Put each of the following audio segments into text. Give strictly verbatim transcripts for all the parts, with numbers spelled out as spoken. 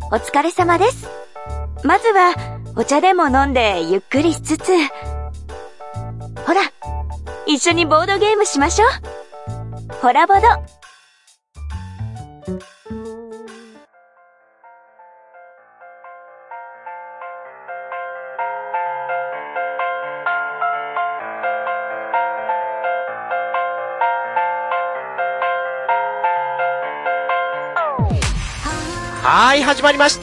お疲れ様です。まずはお茶でも飲んでゆっくりしつつ、ほら、一緒にボードゲームしましょう。ホラボド。 はい、始まりました。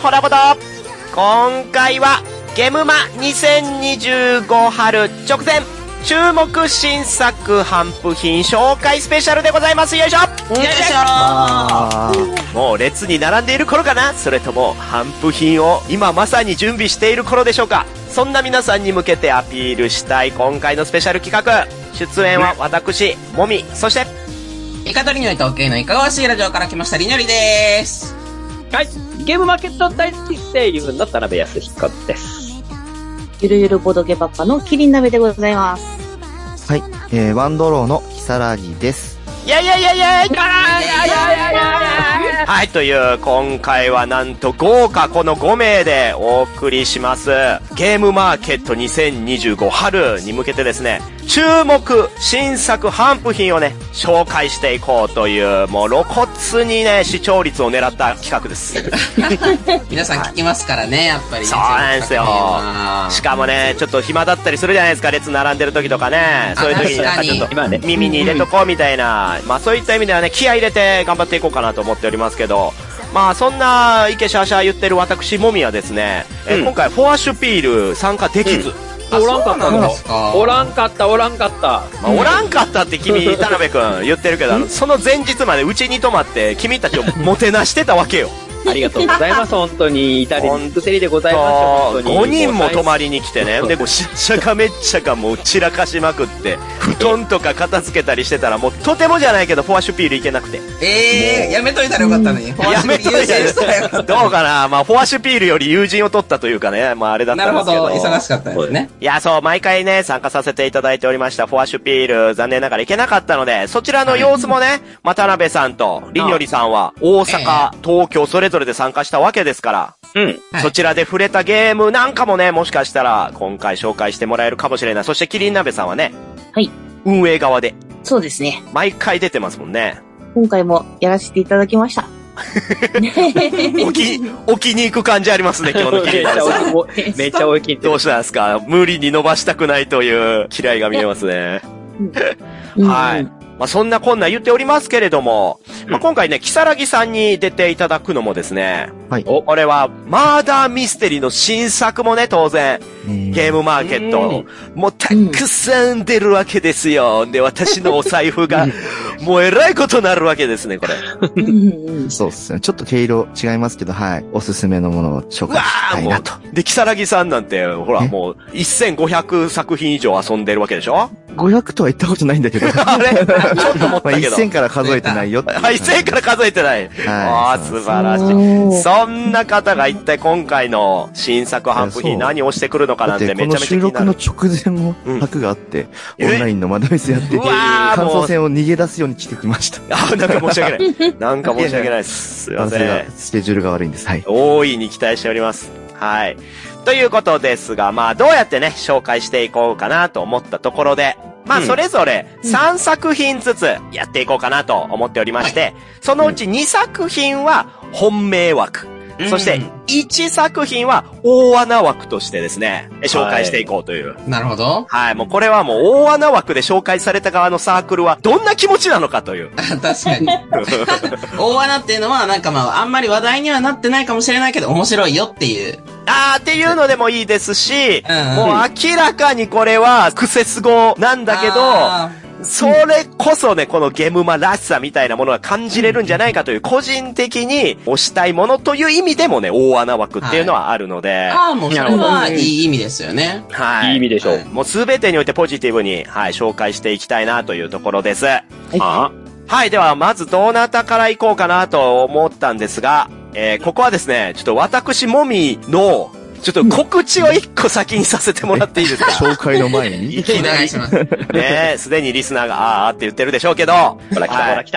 ホラボド。今回はゲムマにせんにじゅうご春直前注目新作頒布品紹介スペシャルでございます。よいしょ。 よいしょ。 もう列に並んでいる頃かな、それとも頒布品を今まさに準備している頃でしょうか。そんな皆さんに向けてアピールしたい今回のスペシャル企画。出演は私、もみ、そしてイカとりのりと系のいかがわしいラジオから来ましたりのりです。 はい、ゲームマーケット大好き声優の田辺康彦です。 ゆるゆるボドゲパパのキリン鍋でございます。 はい、えー、ワンドローのキサラギです。 いやいやいやいやいやいやいやいやいや、はい、という今回はなんと豪華このご名でお送りしますゲームマーケットにせんにじゅうご春に向けてですね、注目新作頒布品をね紹介していこうという、もう露骨にね視聴率を狙った企画です皆さん聞きますからね、やっぱりね。 そうなんですよ。しかもねちょっと暇だったりするじゃないですか、列並んでる時とかね。そういう時になんかちょっと耳に入れとこうみたいな、まあそういった意味ではね気合い入れて頑張っていこうかなと思っておりますけど、まあそんなイケシャーシャー言ってる私もみはですね、うん、え今回フォアシュピール参加できず、 うん、おらんかったんですか。おらんかったおらんかった、まあ、おらんかったって君田辺くん言ってるけど、あのその前日までうちに泊まって君たちをもてなしてたわけよありがとうございます。本当に至れり尽くせりでございます。 ごにんも泊まりに来てね、でもしっちゃかめっちゃかもう散らかしまくって布団とか片付けたりしてたら、もうとてもじゃないけどフォアシュピールいけなくて、 えー、やめといたらよかったのに。 やめといたらどうかな。まあフォアシュピールより友人を取ったというかね、まああれだったんですけど。 なるほど、忙しかったですね。 いや、そう毎回ね参加させていただいておりましたフォアシュピール、残念ながらいけなかったので、そちらの様子もね、まあ田辺さんとりにょりさんは大阪、東京それぞれで参加したわけですから、うん、そちらで触れたゲームなんかもね、もしかしたら今回紹介してもらえるかもしれない。そしてキリン鍋さんはね、 はい、 運営側で、 そうですね、 毎回出てますもんね。 今回もやらせていただきました置き置きに行く感じありますね、今日のキリン鍋さんめっちゃ置きにどうしたんですか。無理に伸ばしたくないという嫌いが見えますねはい、まあ、そんなこんな言っておりますけれども、まあ、今回ね、キサラギさんに出ていただくのもですね、はい、これは、マーダーミステリーの新作もね、当然、ゲームマーケット、もうたくさん出るわけですよ。で、私のお財布が、もうえらいことになるわけですね、これ。 そうですね。ちょっと毛色違いますけど、はい。おすすめのものを紹介したいなと。 で、キサラギさんなんて、ほら、もう、せんごひゃくさく品以上遊んでるわけでしょ？ ごひゃくとは言ったことないんだけど。 あれちょっと思ったけど。 まあ、せんから数えてないよって。 はい、せんから数えてない。はい、ああ、素晴らしい。そんな方が一体今回の新作頒布品何をしてくるのかなんてめちゃめちゃ気になる。 この収録の直前も枠があって、うん、オンラインのマダミスやってて、感想戦を逃げ出すように来てきました。 あ、なんか申し訳ない。なんか申し訳ないです。すいません。 スケジュールが悪いんです。はい。 大いに期待しております。はい。ということですが、まあどうやってね、紹介していこうかなと思ったところで、まあそれぞれさんさく品ずつやっていこうかなと思っておりまして、そのうちにさく品は本命枠、そしていちさく品は大穴枠としてですね、紹介していこうという。 なるほど。 はい、もうこれはもう大穴枠で紹介された側のサークルはどんな気持ちなのかという。 確かに。大穴っていうのはなんかまああんまり話題にはなってないかもしれないけど面白いよっていう。 あーっていうのでもいいですし、うんうん、もう明らかにこれはクセス語なんだけど、それこそね、このゲムマらしさみたいなものが感じれるんじゃないかという、個人的に推したいものという意味でもね、大穴枠っていうのはあるので。はい、 ああ、もうそれはいい意味ですよね。 はい。 いい意味でしょう。 もうすべてにおいてポジティブに、はい、紹介していきたいなというところです。はい。はい、ではまずどなたから行こうかなと思ったんですが、えー、ここはですね、ちょっと私もみの、ちょっと告知を一個先にさせてもらっていいですか？ 紹介の前にいきなり。ねえ、すでにリスナーがあーって言ってるでしょうけど。 ほら来た、ほら来た。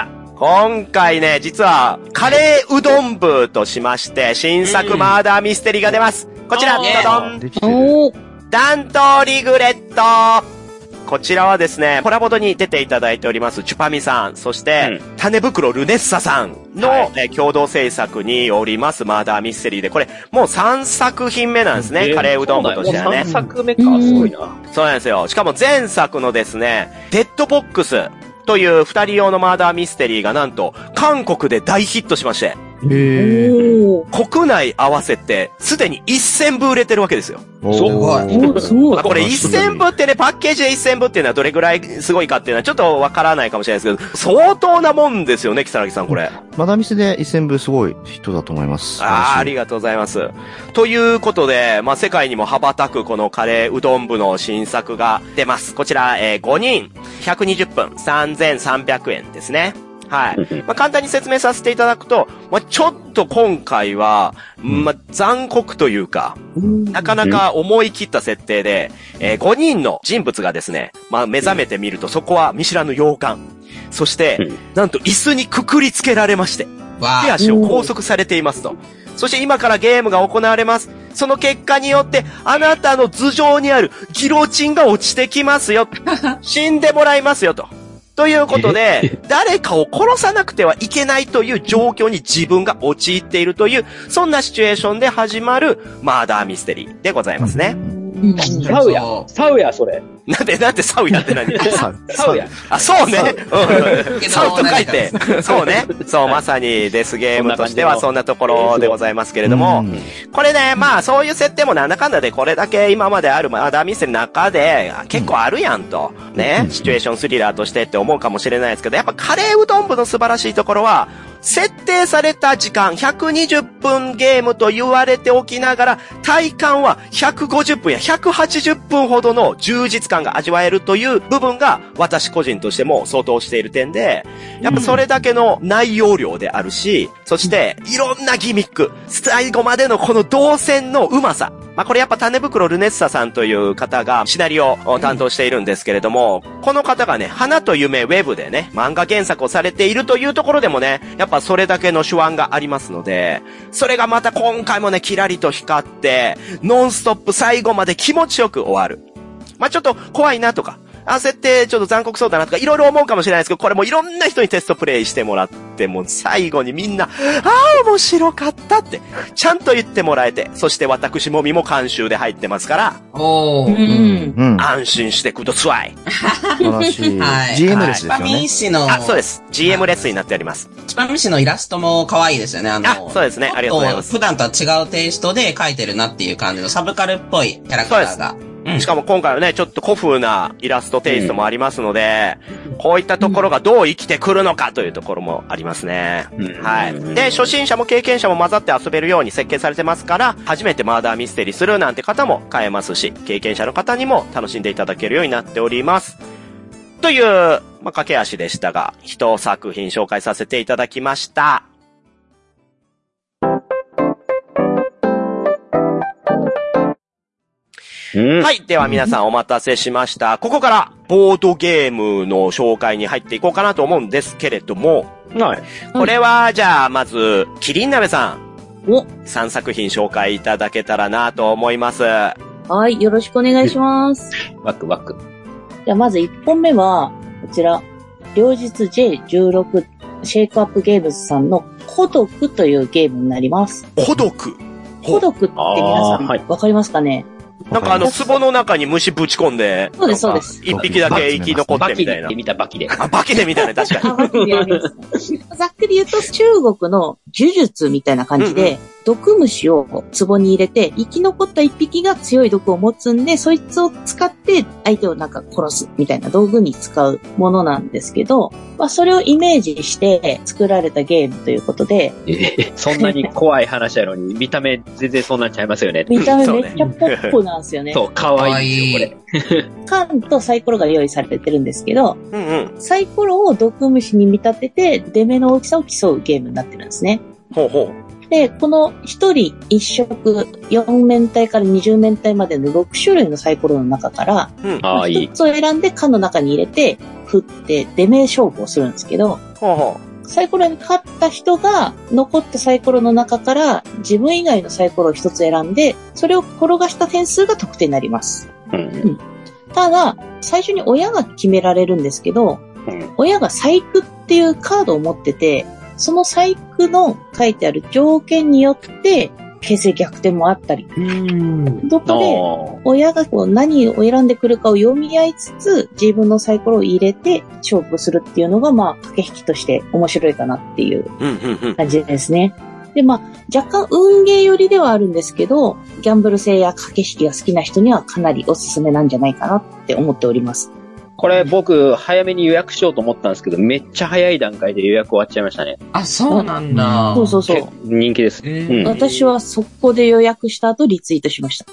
今回ね、実は、カレーうどん部としまして、新作マーダーミステリーが出ます。こちら、ドドン。 できてる。 ダントリグレット。こちらはですね、コラボドに出ていただいております、チュパミさん、そして、うん、種袋ルネッサさんの、はい、共同制作によりますマーダーミステリーで、これ、もうさんさく品目なんですね、えー、カレーうどん部としてはね。 さんさくめか、すごいな。 そうなんですよ。しかも前作のですね、デッドボックスという二人用のマーダーミステリーがなんと、韓国で大ヒットしまして、 へー。 国内合わせて、すでにせんぶ売れてるわけですよ。 すごい。 すごい。 これせんぶってね、パッケージでせんぶっていうのはどれぐらいすごいかっていうのはちょっとわからないかもしれないですけど、相当なもんですよね、木更木さん、これ。 マダミスでせんぶすごい人だと思います。 ああ、ありがとうございます。ということで、まあ、世界にも羽ばたくこのカレーうどん部の新作が出ます。こちら、えー、ごにん、ひゃくにじゅっぷん、さんぜんさんびゃくえんですね。はい。まあ、簡単に説明させていただくと、まあ、ちょっと今回は、まあ、残酷というか、なかなか思い切った設定で、えー、ごにんの人物がですね、まあ、目覚めてみると、そこは見知らぬ洋館。そして、なんと椅子にくくりつけられまして、手足を拘束されていますと。そして今からゲームが行われます。その結果によって、あなたの頭上にあるギロチンが落ちてきますよ。死んでもらいますよと。ということで、誰かを殺さなくてはいけないという状況に自分が陥っているという、そんなシチュエーションで始まるマーダーミステリーでございますね。 サウヤサウヤそれ。 なんで、なんでサウヤって何サウヤ。 あ、そうね。うん。サウと書いて。そうね。そう、まさにデスゲームとしてはそんなところでございますけれども、これね、まあそういう設定もなんだかんだでこれだけ今まであるマーダーミステリーの中で結構あるやんと。ね。シチュエーションスリラーとしてって思うかもしれないですけど、やっぱカレーうどん部の素晴らしいところは、設定された時間ひゃくにじゅっぷんゲームと言われておきながら、体感はひゃくごじゅっぷんやひゃくはちじゅっぷんほどの充実感が味わえるという部分が私個人としても相当している点で、やっぱそれだけの内容量であるし、そしていろんなギミック、最後までのこの動線のうまさ。まあ、これやっぱ種袋ルネッサさんという方がシナリオを担当しているんですけれども、この方がね、花と夢ウェブでね、漫画原作をされているというところでもね、やっぱそれだけの手腕がありますので、それがまた今回もね、キラリと光って、ノンストップ最後まで気持ちよく終わる。まあ、ちょっと怖いなとか、あ、設定ちょっと残酷そうだなとか、いろいろ思うかもしれないですけど、これもいろんな人にテストプレイしてもらって、もう最後にみんな、ああ、面白かったって、ちゃんと言ってもらえて、そして私もみも監修で入ってますから、 おー。 うん。 安心してください。 素晴らしい。 はいジーエム レスですよチュパミねン。氏の、 あ、そうです。ジーエム レスになっております。 チュパミン氏のイラストも可愛いですよね。あの、 あ、そうですね。ありがとうございます。 普段とは違うテイストで描いてるなっていう感じのサブカルっぽいキャラクターが。うん、しかも今回はね、ちょっと古風なイラストテイストもありますので、うん、こういったところがどう生きてくるのかというところもありますね。うん、はい。で、初心者も経験者も混ざって遊べるように設計されてますから、初めてマーダーミステリーするなんて方も買えますし、経験者の方にも楽しんでいただけるようになっております。という、まあ、駆け足でしたが、一作品紹介させていただきました。はい。では皆さんお待たせしました。ここからボードゲームの紹介に入っていこうかなと思うんですけれども。 はい。 これは、じゃあ、まず、キリン鍋さん。 お。 さんさく品紹介いただけたらなと思います。 はい。よろしくお願いします。 ワクワク。 じゃあ、まずいっぽんめは、こちら、両日 ジェイじゅうろく シェイクアップゲームズさんの孤独というゲームになります。 孤独孤独って皆さん、はい、わかりますかね？ なんかあの、壺の中に虫ぶち込んで、 そうです、そうです。 一匹だけ生き残ってみたいな。 バキで見た、バキで。 あ、バキで見たね、確かに。 バキでやります。ざっくり言うと、中国の呪術みたいな感じで、うんうん、毒虫を壺に入れて、生き残った一匹が強い毒を持つんで、そいつを使って相手をなんか殺すみたいな道具に使うものなんですけど、まあそれをイメージして作られたゲームということで。 えー、そんなに怖い話やのに、見た目全然そんなんちゃいますよね。 見た目めっちゃポップなんですよね。 そう、可愛いですよ、これ。 缶とサイコロが用意されてるんですけど、 うんうん、 サイコロを毒虫に見立てて、出目の大きさを競うゲームになってるんですね。 ほうほう。 で、この一人一色よん面体からにじゅう面体までのろく種類のサイコロの中から、 うんまあ、一つを選んで缶の中に入れて、振って出目勝負をするんですけど、 ほうほサイコロに勝った人が残ったサイコロの中から自分以外のサイコロを一つ選んで、それを転がした点数が得点になります。うんうん、ただ、最初に親が決められるんですけど、うん、親が細工っていうカードを持ってて、その細工の書いてある条件によって、形勢逆転もあったり。どこで、親がこう何を選んでくるかを読み合いつつ、自分のサイコロを入れて勝負するっていうのが、まあ、駆け引きとして面白いかなっていう感じですね。で、まあ、若干運ゲー寄りではあるんですけど、ギャンブル性や駆け引きが好きな人にはかなりおすすめなんじゃないかなって思っております。 これ僕、早めに予約しようと思ったんですけど、めっちゃ早い段階で予約終わっちゃいましたね。 あ、そうなんだ。 そうそうそう。 人気です。 うん、私は速攻で予約した後リツイートしました。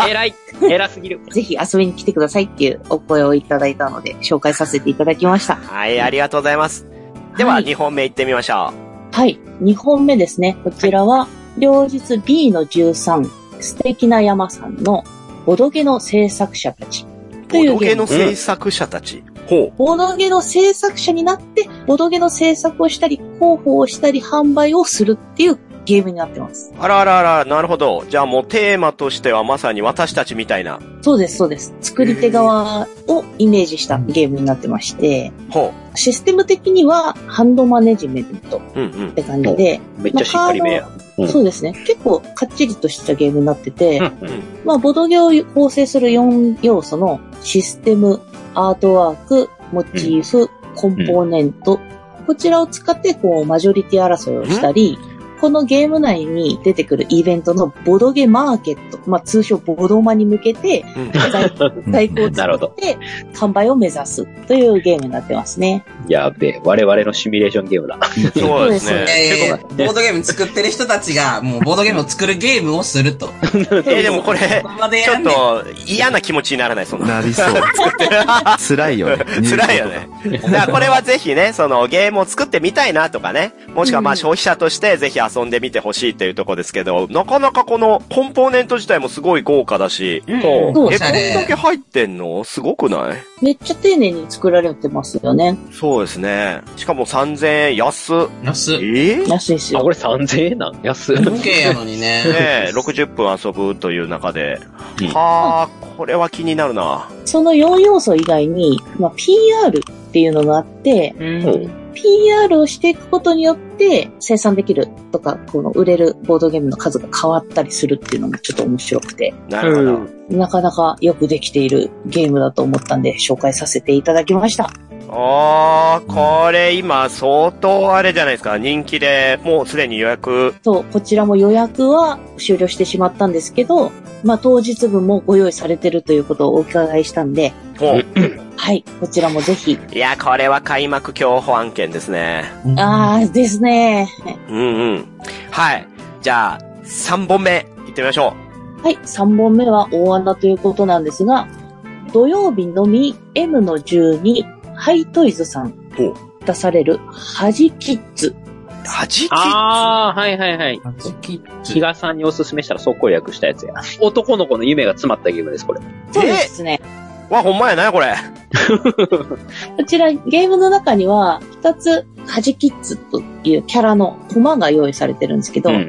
偉い。偉すぎる。 ぜひ遊びに来てくださいっていうお声をいただいたので、紹介させていただきました。 はい、ありがとうございます。では、はい、にほんめ行ってみましょう。はい、にほんめですね。こちらは、両日 ビー のじゅうさん、素敵な山さんのボドゲの制作者たち。 ボドゲの制作者たち。 ほう。ボドゲの制作者になって、ボドゲの制作をしたり、広報をしたり、販売をするっていうゲームになってます。 あらあらあら、なるほど。じゃあもうテーマとしてはまさに私たちみたいな。 そうです、そうです。作り手側をイメージしたゲームになってまして、ほう。システム的にはハンドマネジメントって感じで、 うんうん、めっちゃしっかりめや。 うん、そうですね。結構かっちりとしたゲームになってて、うんうん、まあ、ボドゲを構成するよん要素のシステム、アートワーク、モチーフ、うん、コンポーネント、うん、こちらを使ってこうマジョリティ争いをしたり、うん、このゲーム内に出てくるイベントのボドゲマーケット、まあ通称ボドマに向けて、在庫を作って販売を目指すというゲームになってますね。 やべえ、我々のシミュレーションゲームだ。 そうですね。 えー、ボードゲーム作ってる人たちが、もうボードゲームを作るゲームをすると。 えー、でもこれ、ちょっと嫌な気持ちにならない、その。 なりそう。辛いよね。 辛いよね。だからこれはぜひね、そのゲームを作ってみたいなとかね、もしくはまあ消費者としてぜひ遊んでみてほしいっていうところですけど、なかなかこのコンポーネント自体もすごい豪華だし、 うん、 そう。え、こんだけ入ってんのすごくない？ めっちゃ丁寧に作られてますよね。 そうですね。しかもさんぜんえん安。 安。 えー、 安いっすよ。 あ、これさんぜんえんなん安。 無形やのにね。 ねろくじゅっぷん遊ぶという中で。うん、はぁ、これは気になるな。 そのよん要素以外に、まあ、ピーアール っていうのがあって、うん、ピーアール をしていくことによって生産できるとか、この売れるボードゲームの数が変わったりするっていうのもちょっと面白くて。 なるほど。 なかなかよくできているゲームだと思ったんで紹介させていただきました。 あー、これ今相当あれじゃないですか。人気でもうすでに予約。 そう、こちらも予約は終了してしまったんですけど、まあ当日分もご用意されてるということをお伺いしたんで、はい、こちらもぜひ。 いや、これは開幕競歩案件ですね。 あーですね。 うんうん。はい。じゃあ、さんぼんめ行ってみましょう。はい、さんぼんめは大穴ということなんですが、土曜日のみ エムのじゅうにハイトイズさん出されるハジキッズ。 ハジキッズあー、はいはいはい。ハジキッズ。比嘉さんにおすすめしたら速攻予約したやつや。男の子の夢が詰まったゲームです、これ。 そうですね。 わ、ほんまやな、これ。 こちら、ゲームの中には、二つ、ハジキッズというキャラのコマが用意されてるんですけど、うんうん、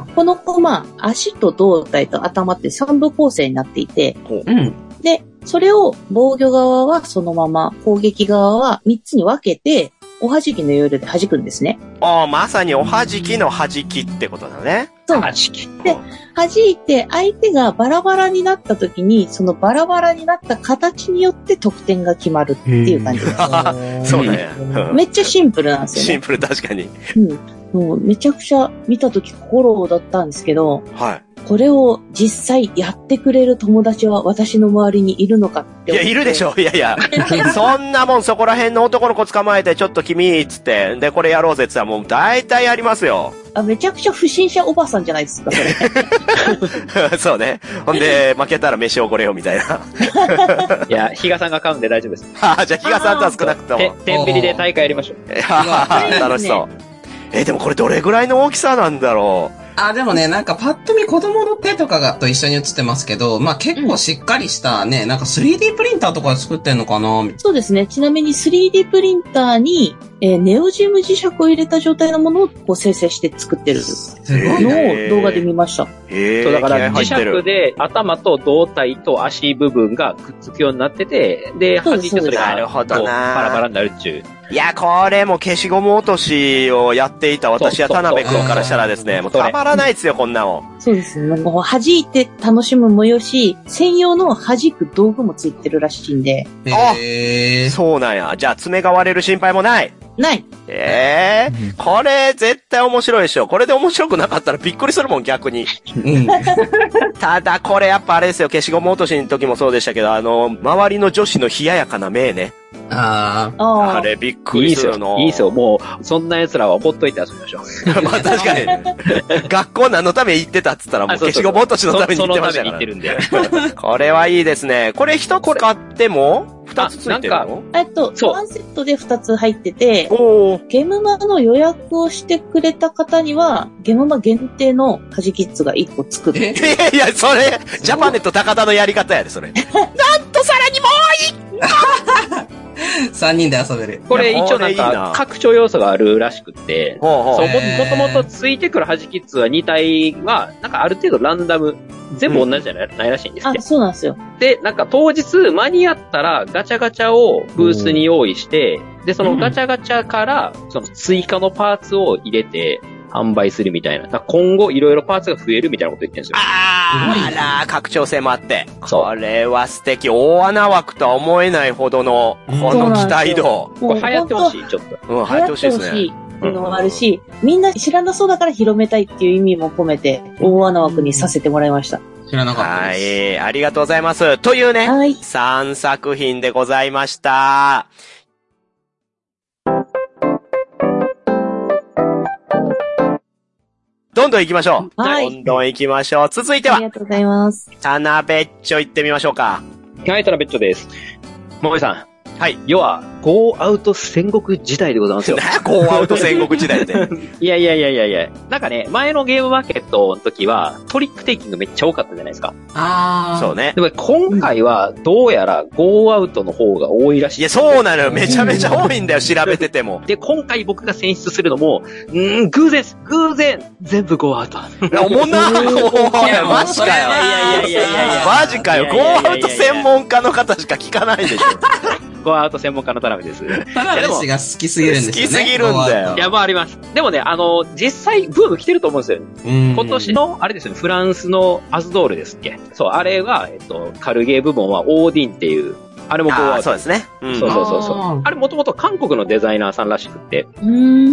このコマ、足と胴体と頭って三部構成になっていて、うん、で、それを防御側はそのまま、攻撃側は三つに分けて、おはじきの要領で弾くんですね。 ああ、まさにおはじきのはじきってことだね。 そう。はじき。で、弾いて相手がバラバラになった時に、そのバラバラになった形によって得点が決まるっていう感じです。 そうね、 うん。めっちゃシンプルなんですよね。 シンプル、確かに。 うん。もうめちゃくちゃ見た時心だったんですけど、 はい。 これを実際やってくれる友達は私の周りにいるのかって思って。いや、いるでしょ。いやいや。そんなもんそこら辺の男の子捕まえて、ちょっと君、つって、で、これやろうぜって言ったらもう大体やりますよ。 あ、めちゃくちゃ不審者おばさんじゃないですか、それ。そうね。ほんで、負けたら飯おごれよ、みたいな。 いや、比嘉さんが買うんで大丈夫です。 あ、じゃあ比嘉さんとは少なくとも。 てんびりで大会やりましょう。 楽しそう。え、でもこれどれぐらいの大きさなんだろう。 あ、でもね、なんかパッと見子供の手とかがと一緒に写ってますけど、まあ結構しっかりしたね、うん、なんか スリーディー プリンターとかで作ってんのかな。 そうですね。ちなみに スリーディー プリンターにえー、ネオジム磁石を入れた状態のものをこう生成して作ってるのを動画で見ました。 へー。 そうだから磁石で頭と胴体と足部分がくっつくようになってて、で、弾いてそれがなるほどなバラバラになるっちゅう。 いや、これも消しゴム落としをやっていた私や田辺君からしたらですね、もうたまらないですよ、こんなの。 そうですね。もう弾いて楽しむもよし、専用の弾く道具もついてるらしいんで。 へー。 そうなんや。じゃあ爪が割れる心配もない。 ない。 ええー、これ絶対面白いでしょ。これで面白くなかったらびっくりするもん、逆に。 うん、 ただこれやっぱあれですよ、消しゴム落としの時もそうでしたけど、あの、周りの女子の冷ややかな目ね。 ああ。 あれびっくりするの。 いいですよ。もう、そんな奴らはほっといて遊びましょう。 まあ確かに。学校何のため行ってたっつったらもう消しゴム落としのために行ってましたから。 そのために行ってるんで。 これはいいですね。これ一つ買っても二つついてるの？ えっと、ワンセットで二つ入ってて、 おー。 ゲムマの予約をしてくれた方には、ゲムマ限定のカジキッズが一個作って。 いやいや、それ、ジャパネット高田のやり方やで、それ。なんとさらにもう一個三人で遊べる。 これ一応なんか拡張要素があるらしくって、 ほうほう、 そう、もともとついてくる弾きッズはに体は、なんかある程度ランダム、全部同じじゃない、うん、ないらしいんですって。 あ、そうなんですよ。 で、なんか当日間に合ったらガチャガチャをブースに用意して、で、そのガチャガチャから、その追加のパーツを入れて、販売するみたいな。だ今後いろいろパーツが増えるみたいなこと言ってるんですよ。 あー、あら、拡張性もあって。これは素敵。大穴枠とは思えないほどの、この期待度。 これ流行ってほしい、ちょっと。 うん、流行ってほしいですね。 流行ってほしいっていうのもあるし、みんな知らなそうだから広めたいっていう意味も込めて、大穴枠にさせてもらいました。 知らなかったです。 はい、ありがとうございます。というね、 はい、 さんさく品でございました。どんどん行きましょう。はい。どんどん行きましょう。続いては。 ありがとうございます。 田辺っちょ行ってみましょうか。 はい、田辺っちょです。ももいさん。 はい。 要は、ゴーアウト戦国時代でございますよ。 なゴーアウト戦国時代って。 いやいやいやいやいや。なんかね、前のゲームマーケットの時は、トリックテイキングめっちゃ多かったじゃないですか。 ああ。 そうね。 でも今回は、どうやらゴーアウトの方が多いらしい。 いや、そうなのよ。めちゃめちゃ多いんだよ、調べてても。 で、今回僕が選出するのも、うーん、偶然偶然全部ゴーアウト。 おもんなー。いや、マジかよ。 いやいやいやいやいや。 マジかよ。ゴーアウト専門家の方しか聞かないでしょ。 ゴーアウト専門家の田辺です。 田辺氏が好きすぎるんですよね。 好きすぎるんだよ。 いや、まああります。でもね、あの、実際、ブーム来てると思うんですよ。今年の、あれですよね、フランスのアズドールですっけ。そう、あれは、えっと、カルゲー部門はオーディンっていう、あれもゴーアウト。 そうですね。 うん、そうそうそうそう。あれもともと韓国のデザイナーさんらしくて。 うん。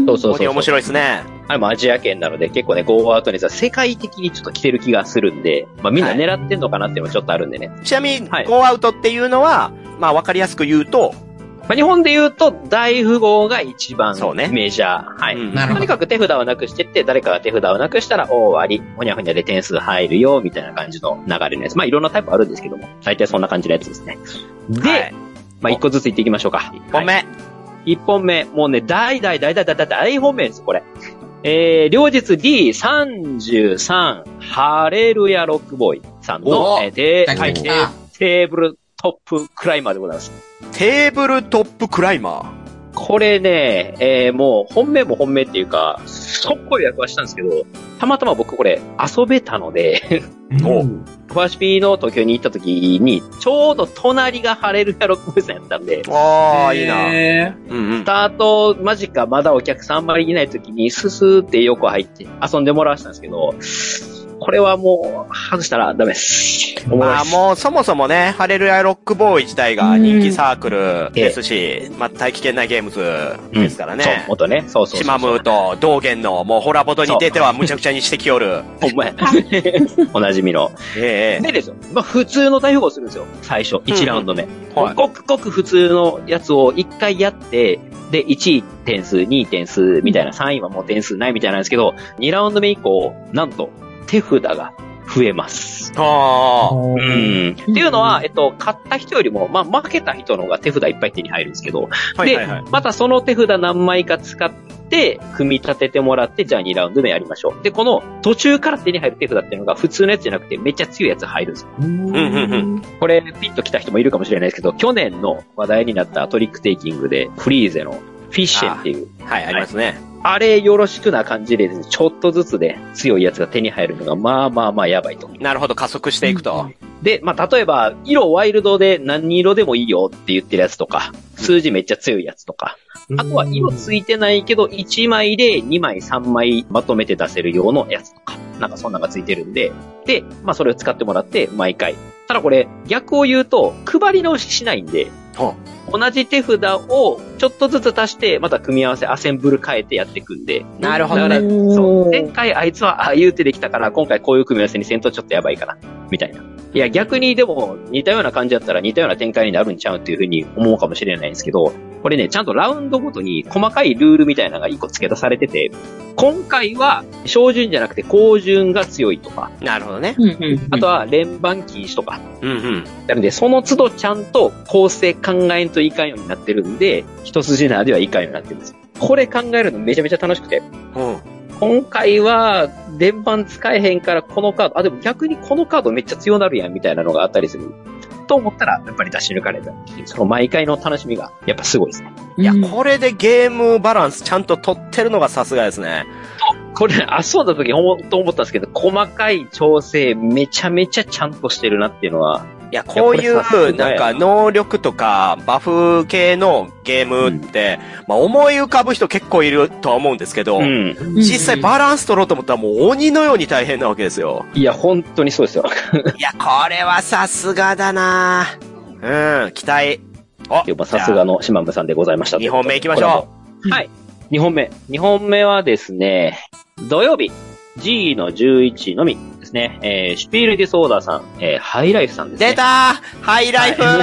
そうそうそう。 面白いですね。 あれもアジア圏なので、結構ね、ゴーアウトにさ、世界的にちょっと来てる気がするんで、まあみんな狙ってんのかなっていうのもちょっとあるんでね。 ちなみに、はい、ゴーアウトっていうのは、まあわかりやすく言うと、 まあ、日本で言うと、大富豪が一番ね、 メジャー。はい。 うん、 とにかく手札をなくしてって、誰かが手札をなくしたら、終わり。ほにゃほにゃで点数入るよ、みたいな感じの流れのやつ。まあ、いろんなタイプあるんですけども、大体そんな感じのやつですね。で、はい、まあ、一個ずついっていきましょうか。 一本目。はい、 一本目。もうね、大大大大大大大本命です、これ。えー、両日 ディーさんじゅうさん、ハレルヤロックボーイさんの、えー、テー、テーブルトップクライマーでございます。 テーブルトップクライマーこれね、えー、もう本命も本命っていうか、速攻予約はしたんですけど、たまたま僕これ遊べたので、 おファーシピーの東京に行った時に、ちょうど隣がハレルヤロックボーイさんやったんで、 ああ、いいな。 うんうん、スタート間近まだお客さんあんまりいない時にススーって横入って遊んでもらわしたんですけど、これはもう、外したらダメです。 まあもうそもそもね、ハレルヤロックボーイ自体が人気サークルですし、まあ大気圏内ゲームズですからね。 うん、そう、元ね。そうそうそうそう。 シマムーと道元のもうホラボトに出てはむちゃくちゃにしてきおる。 ほんまや。おなじみの。 ええ。 でですよ。まあ普通の大富豪するんですよ。最初。いちラウンド目。 うんはい、 ごくごく普通のやつをいっかいやって、で、いちい点数、にい点数みたいな、さんいはもう点数ないみたいなんですけど、にラウンド目以降、なんと、手札が増えます。 ああ。 うん。っていうのは、えっと、勝った人よりも、まあ、負けた人の方が手札いっぱい手に入るんですけど、 はいはいはい、 で、またその手札何枚か使って、組み立ててもらって、じゃあにラウンド目やりましょう。で、この途中から手に入る手札っていうのが普通のやつじゃなくて、めっちゃ強いやつ入るんですよ。 うんうんうん。 これ、ピンと来た人もいるかもしれないですけど、去年の話題になったトリックテイキングで、フリーゼのフィッシェンっていう。 はい、ありますね。 あれよろしくな感じで、ちょっとずつで強いやつが手に入るのが、まあまあまあやばいと。 なるほど、加速していくと。 で、まあ例えば、色ワイルドで何色でもいいよって言ってるやつとか、数字めっちゃ強いやつとか、あとは色ついてないけど、いちまいでにまいさんまいまとめて出せるようなやつとか、なんかそんなのがついてるんで、で、まあそれを使ってもらって、毎回。ただこれ、逆を言うと、配り直ししないんで、同じ手札をちょっとずつ足して、また組み合わせ、アセンブル変えてやっていくんで。 なるほどね。 そう。前回あいつはああいう手できたから、今回こういう組み合わせにせんとちょっとやばいかな。みたいな。いや、逆にでも似たような感じだったら似たような展開になるんちゃうっていうふうに思うかもしれないんですけど、これね、ちゃんとラウンドごとに細かいルールみたいなのが一個付け出されてて、今回は小順じゃなくて高順が強いとか。 なるほどね。 あとは連番禁止とか。 うんうん。 なので、その都度ちゃんと構成考えんといかんようになってるんで、一筋縄ではいかんようになってるんです。これ考えるのめちゃめちゃ楽しくて。うん。今回は、連番使えへんからこのカード、あ、でも逆にこのカードめっちゃ強なるやんみたいなのがあったりする。と思ったら、やっぱり出し抜かれたっていう、その毎回の楽しみが、やっぱすごいですね。 いや、これでゲームバランスちゃんと取ってるのがさすがですね。 これ、遊んだ時ほんと思ったんですけど、細かい調整めちゃめちゃちゃんとしてるなっていうのは、 いや、こういう、なんか、能力とか、バフ系のゲームって、うん、まあ、思い浮かぶ人結構いるとは思うんですけど、うん、実際バランス取ろうと思ったらもう鬼のように大変なわけですよ。 いや、本当にそうですよ。 いや、これはさすがだなうん、期待。 お、さすがの島村さんでございました。 にほんめ行きましょう。はい。にほんめ。にほんめはですね、土曜日、ジー のじゅういちのみですね。えー、シュピールディソーダーさん、えー、ハイライフさんですね。 出たーハイライフ、はい、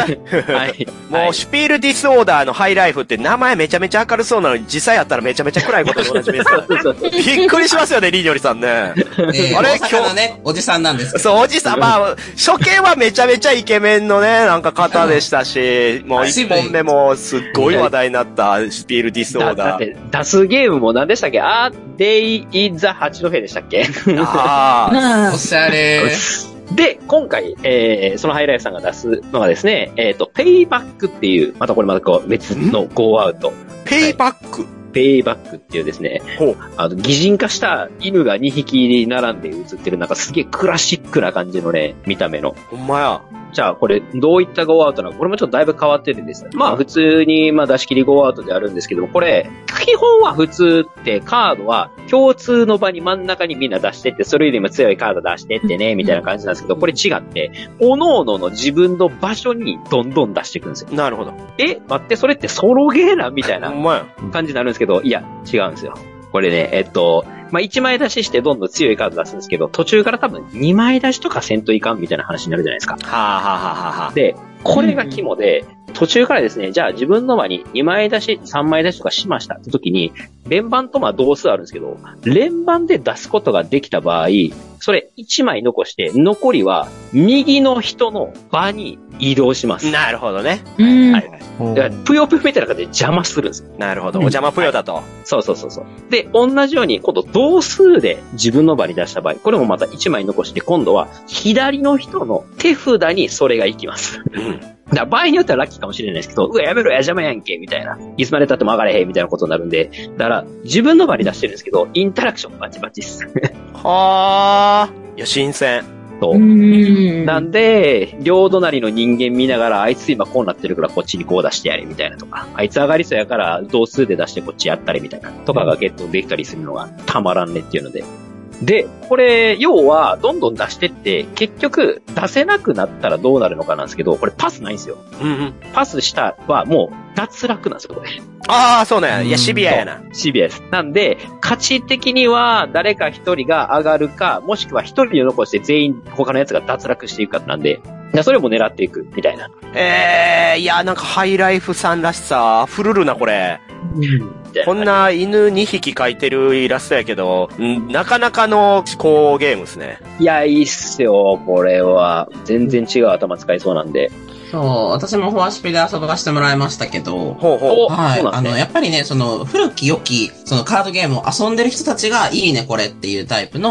はい、もう、シュピールディソーダーのハイライフって名前めちゃめちゃ明るそうなのに、実際やったらめちゃめちゃ暗いことでおなじみですよ。びっくりしますよね、リーニョリさんね。えー、あれ今日のね、おじさんなんですけど。 そう、おじさん、まあ、初見はめちゃめちゃイケメンのね、なんか方でしたし、もう一本目もすっごい話題になったシュピールディソーダー。だ, だって出すゲームも何でしたっけ？あー、デイ・イン・ザ・八戸でしたっけ？ ああ。 おしゃれで、今回、えー、そのハイライフさんが出すのがですね、えっと、ペイバックっていう、またこれまたこう別のゴーアウト。 ペイバック、はい、 ペイバックっていうですね、あの、擬人化した犬がにひきに並んで写ってる、なんかすげえクラシックな感じのね、見た目の。 ほんまや。 じゃあ、これ、どういったゴーアウトなのか、これもちょっとだいぶ変わってるんです。まあ、普通に、まあ、出し切りゴーアウトであるんですけども、これ、基本は普通ってカードは共通の場に真ん中にみんな出してって、それよりも強いカード出してってね、みたいな感じなんですけど、これ違って、各々の自分の場所にどんどん出していくんですよ。 なるほど。 え、待って、それってソロゲーなみたいな感じになるんですけど、いや、違うんですよ。これね、えっと、まあ、いちまい出ししてどんどん強いカード出すんですけど、途中から多分にまい出しとかせんといかんみたいな話になるじゃないですか。 はぁはぁはぁはぁ。 で、これが肝で、途中からですね、じゃあ自分の場ににまい出し、さんまい出しとかしましたって時に、連番とまあ同数あるんですけど、連番で出すことができた場合、それいちまい残して、残りは右の人の場に移動します。 なるほどね。 はいはいはい。だからぷよぷよみたいな感じで邪魔するんですよ。 なるほど。お邪魔ぷよだと、はい。 そうそうそうそう。で、同じように、今度同数で自分の場に出した場合、これもまたいちまい残して、今度は左の人の手札にそれが行きます。うんだから場合によってはラッキーかもしれないですけど、うわ、やめろや、邪魔やんけ、みたいな。いつまで経っても上がれへん、みたいなことになるんで、だから、自分の場に出してるんですけど、インタラクションバチバチっす。 はー。いや、新鮮。 そう。なんで、両隣の人間見ながら、あいつ今こうなってるからこっちにこう出してやれ、みたいなとか、あいつ上がりそうやから同数で出してこっちやったり、みたいな、とかがゲットできたりするのがたまらんねっていうので。で、これ、要は、どんどん出してって、結局、出せなくなったらどうなるのかなんですけど、これパスないんですよ。うんうん、パスしたはもう、脱落なんですよ、これ。 ああ、そうね。いや、シビアやな。 シビアです。なんで、勝ち的には、誰か一人が上がるか、もしくは一人を残して全員、他のやつが脱落していくかなんで、それも狙っていく、みたいな。 ええー、いや、なんかハイライフさんらしさ、フルるな、これ。うんこんな犬にひき描いてるイラストやけど、んなかなかの好ゲームですね。 いや、いいっすよ、これは。全然違う頭使いそうなんで。 そう、私もフォアシピで遊ばせてもらいましたけど、 ほうほう。 はい。ね、あの、やっぱりね、その、古き良き、そのカードゲームを遊んでる人たちが、いいね、これっていうタイプの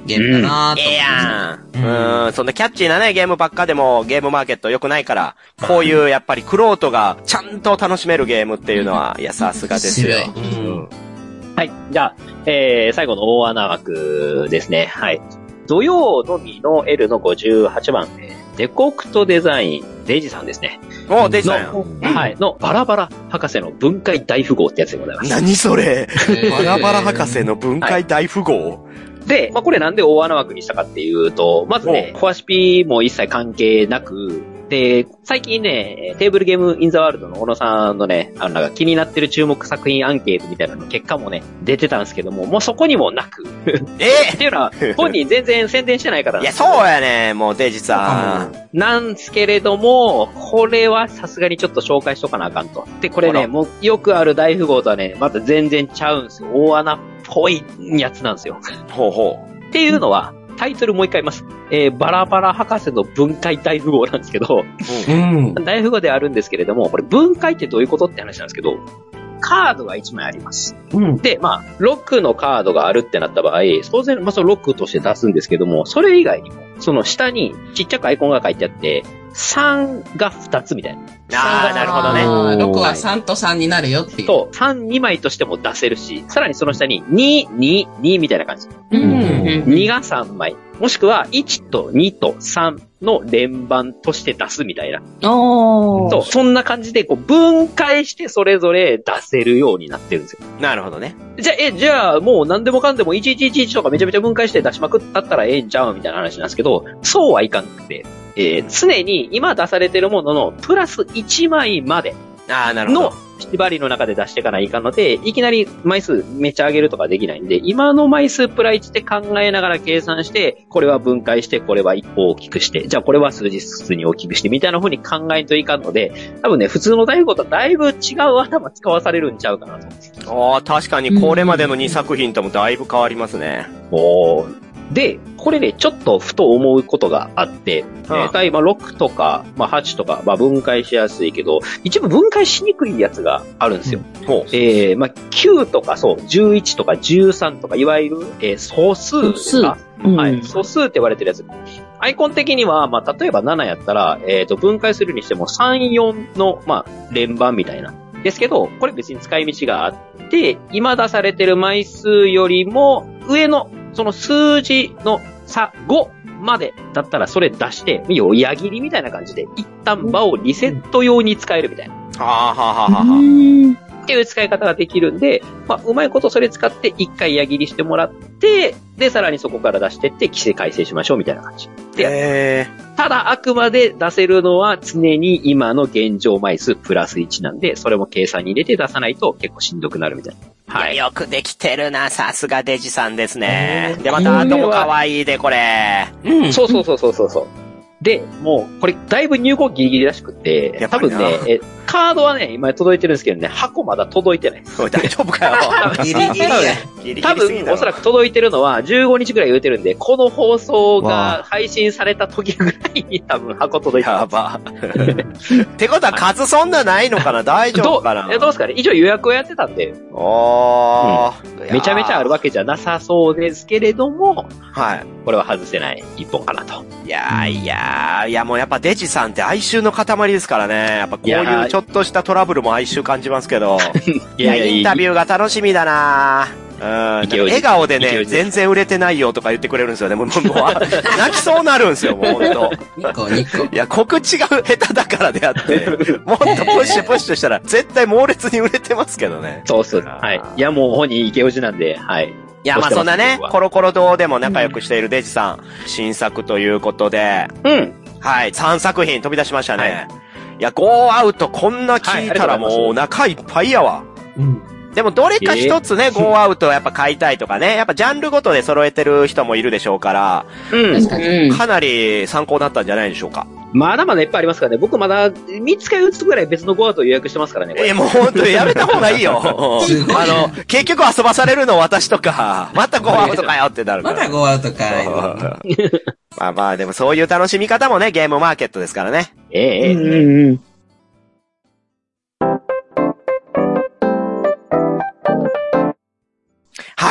ゲームだなと。 ええやん。うん、そんなキャッチーなね、ゲームばっかでもゲームマーケット良くないから、こういうやっぱりクロートがちゃんと楽しめるゲームっていうのは、いや、さすがですよ。うん、 はい。じゃあ、えー、最後の大穴枠ですね。はい。土曜のみの エル のごじゅうはちばん、デコクトデザイン、デイジさんですね。 おデイジさんや。 はい。の、バラバラ博士の分解大富豪ってやつでございます。 何それバラバラ博士の分解大富豪、はい、 で、まあ、これなんで大穴枠にしたかっていうと、まずね、コアシピも一切関係なく、で、最近ね、テーブルゲームインザワールドの小野さんのね、あの、なんか気になってる注目作品アンケートみたいなの結果もね、出てたんですけども、もうそこにもなく。 えっていうのは、本人全然宣伝してないからいや、そうやね、もうデジさん。なんですけれども、これはさすがにちょっと紹介しとかなあかんと。で、これね、もうよくある大富豪とはね、また全然ちゃうんですよ。大穴っぽいやつなんですよ。 ほうほう。っていうのは、タイトルもう一回言います。えー、バラバラ博士の分解大富豪なんですけど、うん、大富豪であるんですけれども、これ分解ってどういうことって話なんですけど、カードがいちまいあります。うん、で、まあ、ロックのカードがあるってなった場合、当然、まあ、そのロックとして出すんですけども、それ以外にも、その下にちっちゃくアイコンが書いてあって、さんがふたつみたいな。 ああ、なるほどね。 ろくはさんとさんになるよっていう。 と、さんにまいとしても出せるし、さらにその下にに、に、にみたいな感じ。うん、にがさんまい。もしくは、いちとにとさんの連番として出すみたいな。 おー。 そう、そんな感じで、こう、分解してそれぞれ出せるようになってるんですよ。 なるほどね。 じゃあ、え、じゃあ、もう何でもかんでもいちいちいちいちとかめちゃめちゃ分解して出しまくったったらええんちゃうみたいな話なんですけど、そうはいかんくて、えー、常に今出されてるもののプラスいちまいまでの縛りの中で出していかないかんので、いきなり枚数めっちゃ上げるとかできないんで、今の枚数プラいちで考えながら計算して、これは分解して、これはいっこ大きくして、じゃあこれは数字普通に大きくして、みたいな風に考えんといかんので、多分ね、普通の大富豪とはだいぶ違う頭使わされるんちゃうかなと。 ああ、確かにこれまでのにさく品ともだいぶ変わりますね。 おー。で、これね、ちょっとふと思うことがあって、 はあ、 えー、た今ろくとか、まあはちとか、まあ分解しやすいけど、一部分解しにくいやつがあるんですよ。 うん、 えー、まあきゅうとかそう、じゅういちとかじゅうさんとか、いわゆる、えー、素数ですか、うん、はい。素数って言われてるやつ。アイコン的には、まあ例えばななやったら、えっと、分解するにしてもさん、よんの、まあ、連番みたいな。ですけど、これ別に使い道があって、今出されてる枚数よりも、上の、その数字の差ごまでだったらそれ出して、要は矢切りみたいな感じで、一旦場をリセット用に使えるみたいな。 はぁはぁはぁはぁ。 っていう使い方ができるんで、まあ、うまいことそれ使って一回矢切りしてもらって、で、さらにそこから出してって、規制改正しましょうみたいな感じ。 で、 ただ、あくまで出せるのは常に今の現状枚数プラスいちなんで、それも計算に入れて出さないと結構しんどくなるみたいな。 はい。よくできてるな、さすがデジさんですね。で、また後も可愛いで、これ。 うん。そうそうそうそうそうそう。で、もう、これ、だいぶ入稿ギリギリらしくって、多分ね、え、カードはね、今届いてるんですけどね、箱まだ届いてない。 大丈夫かよ。ギリギリや。ギリギリ多分、おそらく届いてるのはじゅうごにちぐらい言うてるんで、この放送が配信された時ぐらいに多分箱届いてる。 やば。ってことは数そんなないのかな大丈夫かなどう、え、どうですかね一応予約をやってたんで。 おー、 うん。めちゃめちゃあるわけじゃなさそうですけれども、 はい。 これは外せない一本かなと。 いやー、いやー、いやもうやっぱデジさんって哀愁の塊ですからね。やっぱこういうちょっとしたトラブルも哀愁感じますけど。いや、インタビューが楽しみだなうん。笑顔でね、全然売れてないよとか言ってくれるんですよね。もう、もう泣きそうなるんですよ、もうほんと。 ニコニコ。 いや、告知が下手だからであって、もっとプッシュプッシュしたら、絶対猛烈に売れてますけどね。 そうそう。はい。いや、もう本人イケオジなんで、はい。 いや、まあそんなね、コロコロ堂でも仲良くしているデジさん、うん、新作ということで、 うん。 はい、さんさく品飛び出しましたね。はい、いや、ゴーアウトこんな聞いたらもうお腹いっぱいやわ。うん。でもどれか一つね、えー、ゴーアウトやっぱ買いたいとかね、やっぱジャンルごとで揃えてる人もいるでしょうから、 うん。 確かに。かなり参考になったんじゃないでしょうか。 まだまだいっぱいありますからね。僕まだみっつかよっつぐらい別のゴーアウト予約してますからね。 えー、もうほんとやめた方がいいよ。あの、結局遊ばされるの私とか、またゴーアウトかよってなるから。 またゴーアウトかよ。まあまあでもそういう楽しみ方もね、ゲームマーケットですからね。 ええー。うんうん。 は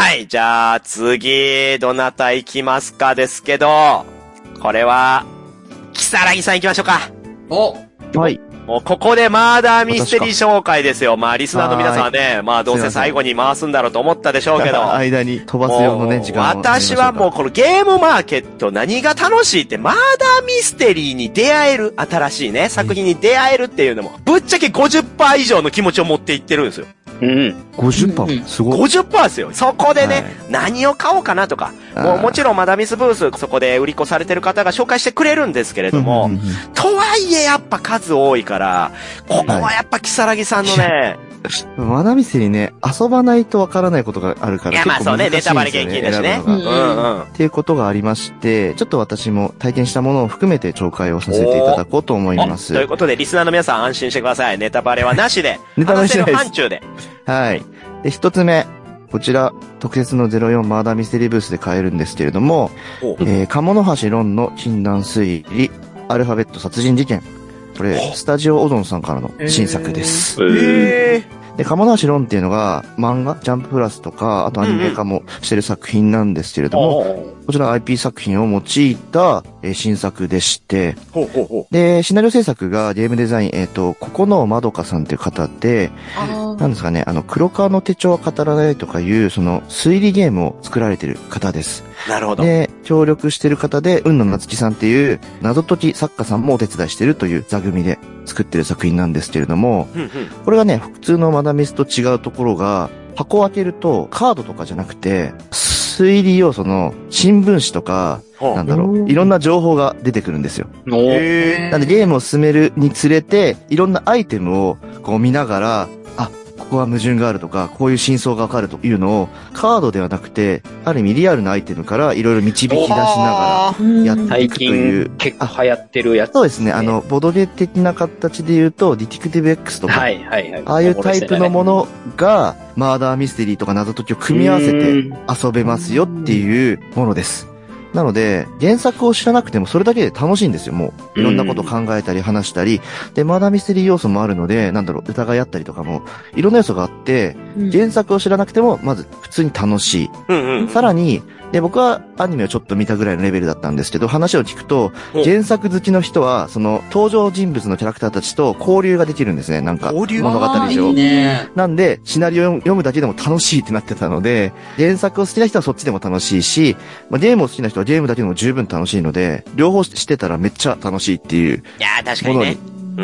はい。じゃあ、次、どなた行きますかですけど、これは、キサラギさん行きましょうか。 おはい。 もうここでマーダーミステリー紹介ですよ。まあ、リスナーの皆さんはね、まあ、どうせ最後に回すんだろうと思ったでしょうけど。 間に飛ばす用のね、時間を。 私はもうこのゲームマーケット何が楽しいって、マーダーミステリーに出会える、新しいね、作品に出会えるっていうのも、ぶっちゃけ ごじゅっパーセント 以上の気持ちを持っていってるんですよ。 うん。 ごじゅっパーセント? すごい。 ごじゅっパーセント ですよ。そこでね、はい、何を買おうかなとか、もうもちろんマダミスブース、そこで売り子されてる方が紹介してくれるんですけれども、とはいえやっぱ数多いから、ここはやっぱキサラギさんのね、 マダミステリーね、遊ばないとわからないことがあるから、 いや、まあそうね、ネタバレ厳禁だしね。 うんうん。っていうことがありまして、ちょっと私も体験したものを含めて紹介をさせていただこうと思います。 ということで、リスナーの皆さん安心してください。ネタバレはなしで。 ネタバレしないです。 範疇で。 はい。で、一つ目。こちら、特設のゼロよんマーダーミステリーブースで買えるんですけれども、えー、鴨の橋論の禁断推理、アルファベット殺人事件。これ、スタジオオゾンさんからの新作です。 えーで、鴨の橋論っていうのが、漫画、ジャンププラスとか、あとアニメ化もしてる作品なんですけれども、うんうん、こちら アイピー 作品を用いた、えー、新作でして、 ほうほうほうで、シナリオ制作がゲームデザイン、えっ、ー、と、ここのまどかさんっていう方で、なんですかね、あの、黒川の手帳は語らないとかいう、その、推理ゲームを作られてる方です。 なるほど。 で、協力してる方で、雲野夏樹さんっていう、謎解き作家さんもお手伝いしてるという座組で作ってる作品なんですけれども、 うんうん、 これがね、普通のマダミスと違うところが、箱を開けると、カードとかじゃなくて、推理要素の新聞紙とか、なんだろう、いろんな情報が出てくるんですよ。 へー。 なんでゲームを進めるにつれて、いろんなアイテムをこう見ながら、あ、ここは矛盾があるとか、こういう真相がわかるというのを、カードではなくて、ある意味リアルなアイテムからいろいろ導き出しながらやっていくという。 結構流行ってるやつ、ね。 そうですね。あの、ボドゲ的な形で言うと、ディティクティブ X とか、 はいはいはい、 ああいうタイプのものが、マーダーミステリーとか謎解きを組み合わせて遊べますよっていうものです。なので、原作を知らなくてもそれだけで楽しいんですよ、もう。いろんなことを考えたり話したり。で、マーダーミステリー要素もあるので、なんだろう、疑いあったりとかも、いろんな要素があって、原作を知らなくても、まず普通に楽しい。 うんうん、 さらに、で、僕はアニメをちょっと見たぐらいのレベルだったんですけど、話を聞くと、原作好きの人は、その、登場人物のキャラクターたちと交流ができるんですね、なんか。 交流物語上。 いいね。 なんで、シナリオを読むだけでも楽しいってなってたので、原作を好きな人はそっちでも楽しいし、まあ、ゲームを好きな人はゲームだけでも十分楽しいので、両方してたらめっちゃ楽しいっていう。 いやー、確かにね。うん。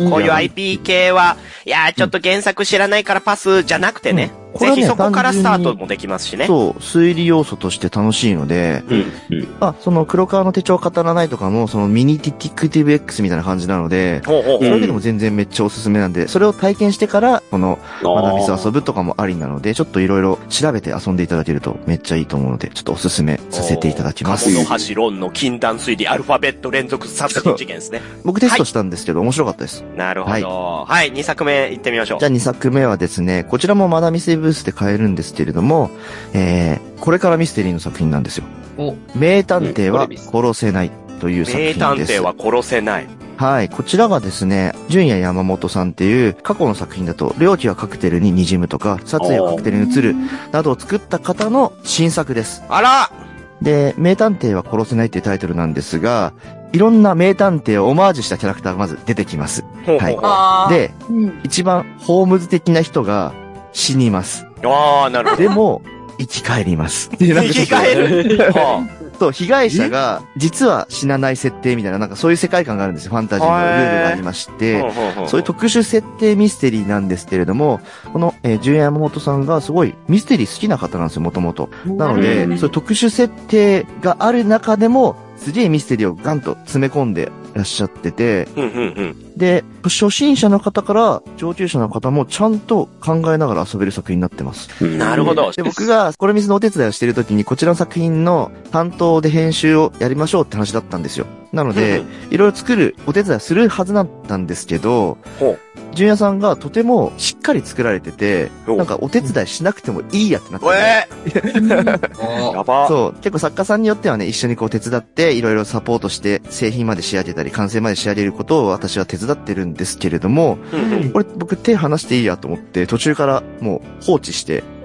こういう アイピー 系は、いやー、ちょっと原作知らないからパスじゃなくてね。うん、ぜひそこからスタートもできますしね。 そう、推理要素として楽しいので、 うんうん、 あ、その黒川の手帳を語らないとかも、そのミニディティクティブ X みたいな感じなので、 ほうほうほう、 それだけでも全然めっちゃおすすめなんで、それを体験してから、このマダミス遊ぶとかもありなので、ちょっといろいろ調べて遊んでいただけるとめっちゃいいと思うので、ちょっとおすすめさせていただきます。 鴨の橋論の禁断推理アルファベット連続殺人事件ですね。 僕テストしたんですけど、はい、面白かったです。 なるほど。はい、にさくめ行ってみましょう。 じゃあにさくめはですね、こちらもマダミスブースで買えるんですけれども、えー、これからミステリーの作品なんですよ。名探偵は殺せないという作品です。 名探偵は殺せない。 はい。こちらがですね、純也山本さんっていう過去の作品だと、猟奇はカクテルに滲むとか、殺意はカクテルに移るなどを作った方の新作です。 あら！ で、名探偵は殺せないっていうタイトルなんですが、いろんな名探偵をオマージュしたキャラクターがまず出てきます。はい。で、うん、一番ホームズ的な人が死にます。 ああ、なるほど。 でも、生き返ります。 生き返るそう、被害者が実は死なない設定みたいな、なんかそういう世界観があるんですよ。ファンタジーのルールがありまして、そういう特殊設定ミステリーなんですけれども、この、えー、純也山本さんがすごいミステリー好きな方なんですよ、もともと。なので、そういう特殊設定がある中でも、すげえミステリーをガンと詰め込んでらっしゃってて、 うんうんうん、 で、初心者の方から上級者の方もちゃんと考えながら遊べる作品になってます。 なるほど。 で、僕がコレミスのお手伝いをしている時にこちらの作品の担当で編集をやりましょうって話だったんですよ。なので、いろいろ作る、お手伝いするはずだったんですけど、純也さんがとてもしっかり作られてて、なんかお手伝いしなくてもいいやってなってて。 えー、やば。 そう。結構作家さんによってはね、一緒にこう手伝って、いろいろサポートして、製品まで仕上げたり、完成まで仕上げることを私は手伝ってるんですけれども、これ僕手離していいやと思って、途中からもう放置して、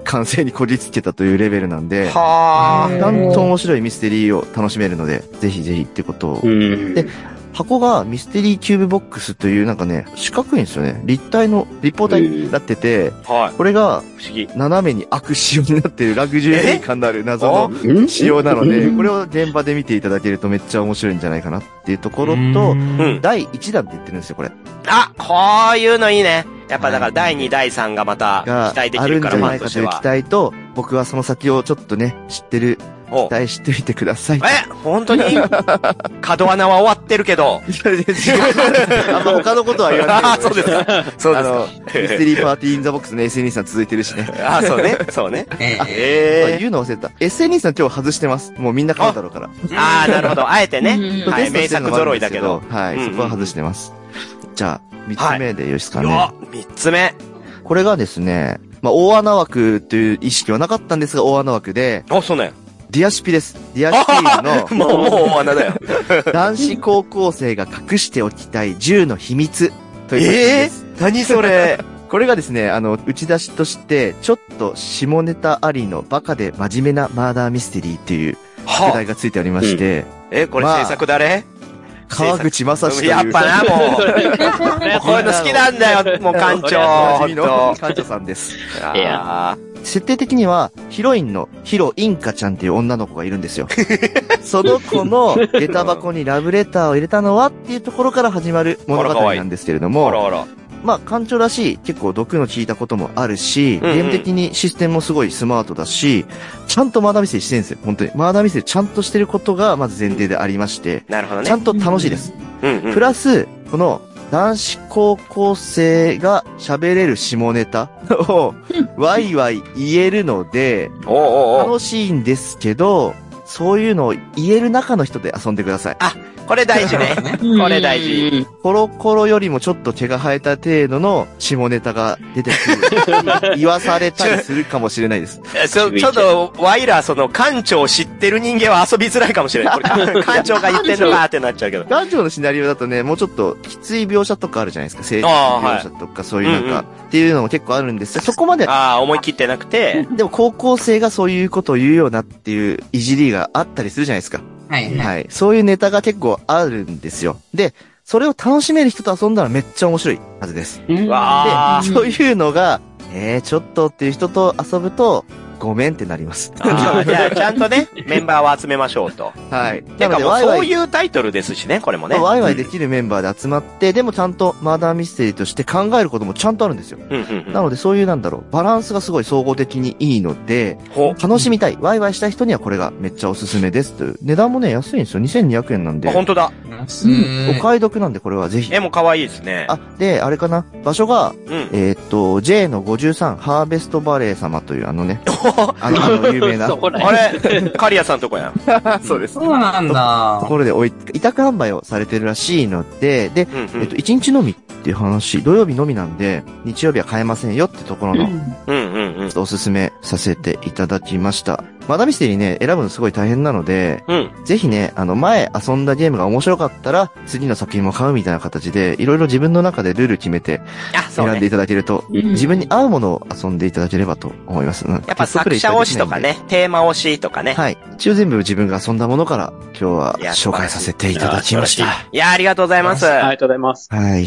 完成にこじつけたというレベルなんで、 はちゃんと面白いミステリーを楽しめるので、ぜひぜひってことを。で、箱がミステリーキューブボックスというなんかね、四角いんですよね。立体の、立方体になってて、 はい。 これが、 不思議。 斜めに開く仕様になっているラグジュアリー感のある謎の仕様なので、これを現場で見ていただけるとめっちゃ面白いんじゃないかなっていうところと、だいいちだんって言ってるんですよ、これ。 あ、こういうのいいね。やっぱだからだいに、だいさんがまた期待できるから、 ファンとしては。期待と、僕はその先をちょっとね、知ってる。期待しておいてください。 え、本当に角穴は終わってるけど。 いや、違う。あんま他のことは言わない。 あ、そうですか。そうですか。 あの、ミステリーパーティーインザボックスの エスエヌイー さん続いてるしね。 あ、そうね。そうね。 ええ。言うの忘れた。エスエヌイー さん今日外してます。もうみんな買うだろうから。 ああ、なるほど。あえてね。はい、名作揃いだけど。 はい、そこは外してます。じゃあ、三つ目でよしですかね。 三つ目。 これがですね、まあ、大穴枠という意識はなかったんですが、大穴枠で。 あ、そうね。 ディアシピです。ディアシピールの。もう、もう大穴だよ。 男子高校生が隠しておきたいじゅうの秘密というです。 えー、何それ。 これがですね、あの、打ち出しとして、ちょっと下ネタありのバカで真面目なマーダーミステリーっていう副題がついておりまして。 うん、え、これ制作誰、 川口正史という。 やっぱな、もう。こういうの好きなんだよ、もう館長。 館長さんです。 いや設定的には、ヒロインのヒロインカちゃんっていう女の子がいるんですよ。その子の下駄箱にラブレターを入れたのはっていうところから始まる物語なんですけれども。 あらあら。 まあ、館長らしい、結構毒の効いたこともあるし、ゲーム的にシステムもすごいスマートだし、ちゃんとマーダーミステリーしてるんですよ。本当に。マーダーミステリーちゃんとしてることがまず前提でありまして。 なるほどね。 ちゃんと楽しいです。 うんうん、 プラス、この、男子高校生が喋れる下ネタをワイワイ言えるので、楽しいんですけど、そういうのを言える中の人で遊んでください。 あ、これ大事ね。これ大事。 コロコロよりもちょっと毛が生えた程度の下ネタが出てくる。言わされたりするかもしれないです。 ちょ、ちょっと、ワイら、その、館長を知ってる人間は遊びづらいかもしれない。これ、館長が言ってんのかってなっちゃうけど。 館長のシナリオだとね、もうちょっと、きつい描写とかあるじゃないですか。成長描写とか、そういうなんか、っていうのも結構あるんですよ。そこまで。 ああ、思い切ってなくて。 でも、高校生がそういうことを言うようなっていういじりがあったりするじゃないですか。 はい、はい。 はい。そういうネタが結構あるんですよ。で、それを楽しめる人と遊んだらめっちゃ面白いはずです。 うわで、そういうのが、えー、ちょっとっていう人と遊ぶと、ごめんってなります。 あじゃあ、ちゃんとね、メンバーを集めましょうと。 はい。 てかもうそういうタイトルですしね、これもね。 ワイワイできるメンバーで集まって、でもちゃんとマーダーミステリーとして考えることもちゃんとあるんですよ。 うんうんうん、 なのでそういうなんだろう、バランスがすごい総合的にいいので、楽しみたい、ワイワイしたい人にはこれがめっちゃおすすめですという。値段もね、安いんですよ。にせんにひゃくえんなんで。 あ、本当だ。 うん。お買い得なんでこれはぜひ。 絵も可愛いですね。 あ、で、あれかな。場所が、 うん、 えー、っと、ジェイ のごじゅうさん、ハーベストバレー様というあのね、あの、あの有名な。 あれカリアさんとこやん。 そうです。 そうなんだ。 ところで置い、委託販売をされてるらしいので、で、うんうん、えっと、いちにちのみっていう話、土曜日のみなんで、日曜日は買えませんよってところの、 うんうんうん、 おすすめさせていただきました。マダミステリーね、選ぶのすごい大変なので、 うん、 ぜひね、あの、前遊んだゲームが面白かったら、次の作品も買うみたいな形で、いろいろ自分の中でルール決めて、選んでいただけると、ね、自分に合うものを遊んでいただければと思います。うん、 やっぱ作者推しとかね、テーマ推しとかね。 はい。一応全部自分が遊んだものから、今日は紹介させていただきました。 いや、ありがとうございます。 ありがとうございます。 はい。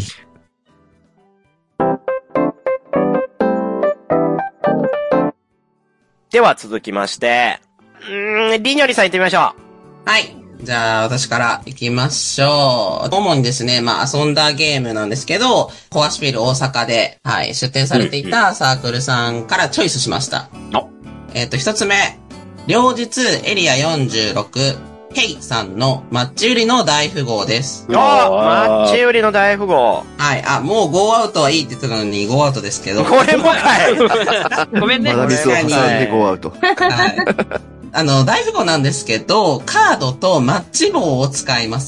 では続きまして、うーん、りにょりさん行ってみましょう。はい。じゃあ、私から行きましょう。主にですね、まあ、遊んだゲームなんですけど、コアシピル大阪で、はい、出展されていたサークルさんからチョイスしました。 うんうん、 えっと、一つ目、両日エリアよんじゅうろく、ヘイさんのマッチ売りの大富豪です。 あマッチ売りの大富豪。 はい。あ、もうゴーアウトはいいって言ってたのにゴーアウトですけど。 これもかいごめんね。 まだミスを挟んでゴーアウト。はい。 あの、大富豪なんですけど、カードとマッチ棒を使います。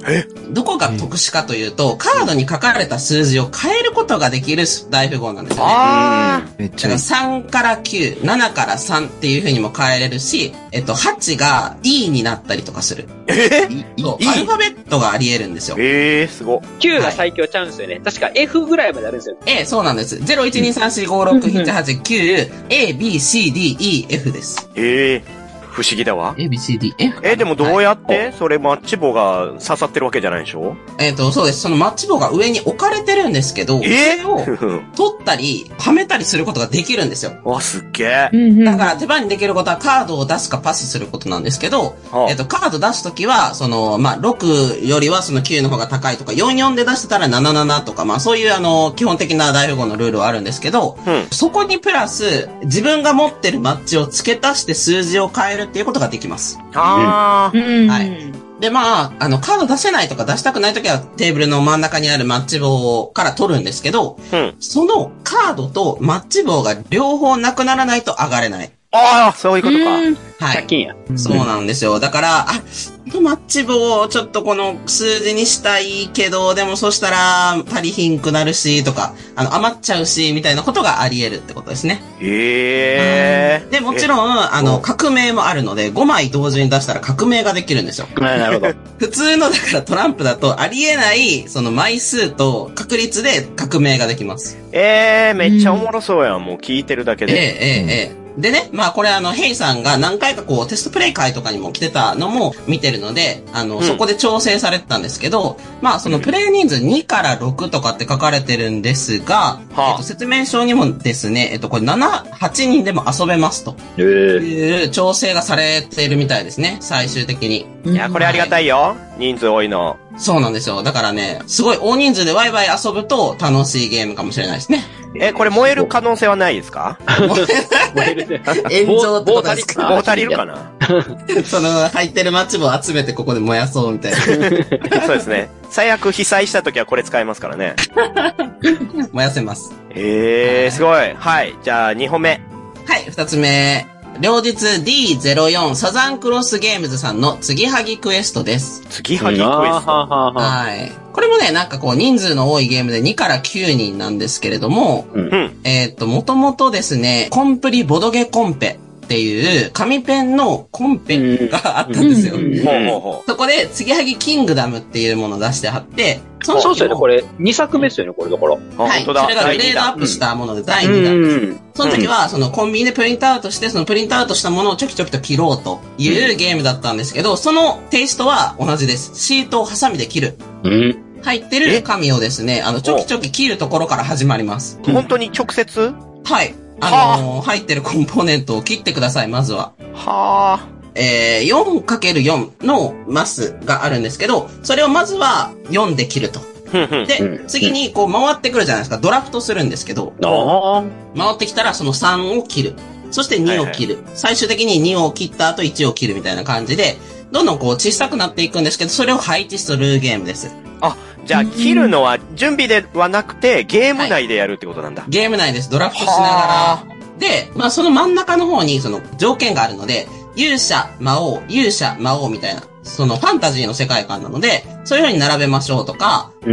えどこが特殊かというと、カードに書かれた数字を変えることができる大富豪なんですよね。 あめっちゃいいだからさんからきゅう、ななからさんっていう風にも変えれるし、えっと、はちが E になったりとかする。 えそうアルファベットがあり得るんですよ。 えー、すご。 きゅうが最強ちゃうんですよね。確か F ぐらいまであるんですよ。 ええ、そうなんです。ゼロ、いち、に、さん、よん、ご、ろく、なな、はち、きゅう、A、B、C、D、E、F です。 えー。不思議だわ。 A、B、C、D、F。 え、でもどうやって、それマッチ棒が刺さってるわけじゃないでしょ？ えっと、そうです。そのマッチ棒が上に置かれてるんですけど、 えそれを取ったり、はめたりすることができるんですよ。 わ、すっげえ。 だから手番にできることはカードを出すかパスすることなんですけど、えっと、カード出すときは、その、まあ、ろくよりはそのきゅうの方が高いとか、よんよんで出してたらななななとか、まあ、そういうあの、基本的な大富豪のルールはあるんですけど、 うん、 そこにプラス、自分が持ってるマッチを付け足して数字を変えるっていうことができます。 ああ、 うん。 はい。で、まあ、あの、カード出せないとか出したくないときはテーブルの真ん中にあるマッチ棒から取るんですけど、 うん、 そのカードとマッチ棒が両方なくならないと上がれない。 ああ、そういうことか。 はい。 借金や。 そうなんですよ。だから、あ、マッチ棒をちょっとこの数字にしたいけど、でもそしたら足りひんくなるし、とか、あの、余っちゃうし、みたいなことがあり得るってことですね。 へえ。 で、もちろん、あの、革命もあるので、ごまい同時に出したら革命ができるんですよ。 なるほど。 普通の、だからトランプだとありえない、その枚数と確率で革命ができます。 ええー、めっちゃおもろそうやん。もう聞いてるだけで。 ええ、ええ、ええ。でね、まあこれあの、ヘイさんが何回かこうテストプレイ会とかにも来てたのも見てるので、あの、 うん、 そこで調整されてたんですけど、まあそのプレイ人数にからろくとかって書かれてるんですが、 はあ、 えっと、説明書にもですね、えっと、これなな、はちにんでも遊べますという調整がされているみたいですね、最終的に。 いや、これありがたいよ。はい、人数多いの。 そうなんですよ。だからね、すごい大人数でワイワイ遊ぶと楽しいゲームかもしれないですね。 え、これ燃える可能性はないですか？ 燃える炎上ってことですか？ 棒足りるかな？ その、入ってるマッチ棒を集めてここで燃やそうみたいな。 そうですね。最悪被災した時はこれ使えますからね。 燃やせます。 えー、すごい。はい。じゃあ、にほんめ。 はい、ふたつめ。両日 ディーゼロよん サザンクロスゲームズさんの継ぎはぎクエストです。 継ぎはぎクエスト。 はい。これもね、なんかこう人数の多いゲームでにからきゅうにんなんですけれども、 うん、 えっと、もともとですね、コンプリボドゲコンペっていう紙ペンのコンペがあったんですよ。そこで、継ぎはぎキングダムっていうものを出してはって、 そそうですよね、これ、にさくめですよね、これだから。 はい。それがグレードアップしたものでだいにだんです。その時は、そのコンビニでプリントアウトして、そのプリントアウトしたものをちょきちょきと切ろうというゲームだったんですけど、そのテイストは同じです。シートをハサミで切る。 うん入ってる紙をですね、あの、ちょきちょき切るところから始まります。 本当に直接？ はい。あのー、入ってるコンポーネントを切ってください、まずは。 はあ。 えー、よんかけるよん のマスがあるんですけど、それをまずはよんで切ると。で、次にこう回ってくるじゃないですか。ドラフトするんですけど、回ってきたらそのさんを切る。そしてにを切る。はいはい、最終的ににを切った後いちを切るみたいな感じで、どんどんこう小さくなっていくんですけど、それを配置するゲームです。 あ、じゃあ切るのは準備ではなくて、ゲーム内でやるってことなんだ。はい、 ゲーム内です。ドラフトしながら。で、まあその真ん中の方にその条件があるので、勇者、魔王、勇者、魔王みたいな、そのファンタジーの世界観なので、そういう風に並べましょうとか、 うん、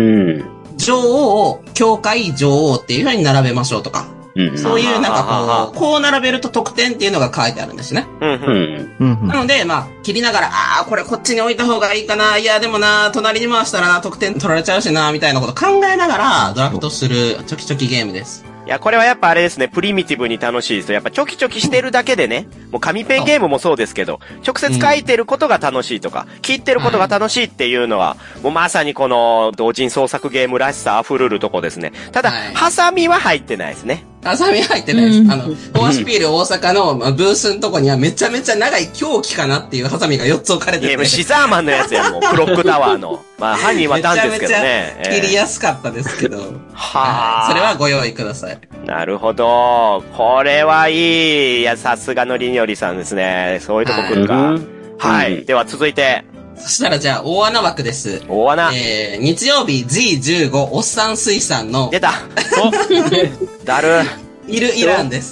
女王、教会女王っていう風に並べましょうとか、うん、そういうなんかこう、こう並べると得点っていうのが書いてあるんですね。 うんうん、 なので、まあ、切りながら、ああ、これこっちに置いた方がいいかな、いや、でもな、隣に回したらな、得点取られちゃうしな、みたいなこと考えながら、ドラフトする、チョキチョキゲームです。 いや、これはやっぱあれですね、プリミティブに楽しいですよ。やっぱチョキチョキしてるだけでね、もう紙ペンゲームもそうですけど、直接書いてることが楽しいとか、うん、切ってることが楽しいっていうのは、もうまさにこの同人創作ゲームらしさ溢れるとこですね。ただ、はい、ハサミは入ってないですね。 ハサミ入ってないです。うん、あの、コアシピール大阪のブースのとこにはめちゃめちゃ長い凶器かなっていうハサミがよっつ置かれてて。 いや、シザーマンのやつやもう、クロックタワーの。まあ、犯人はダンですけどね。 めちゃめちゃ切りやすかったですけど。はあ、 それはご用意ください。 なるほど。これはいい。いや、さすがのりにょりさんですね。そういうとこ来るか。はい。はい、では続いて。 そしたらじゃあ、大穴枠です。 大穴。 えー、日曜日 ジーじゅうご おっさん水産の。 出た。だる。 いるイランです。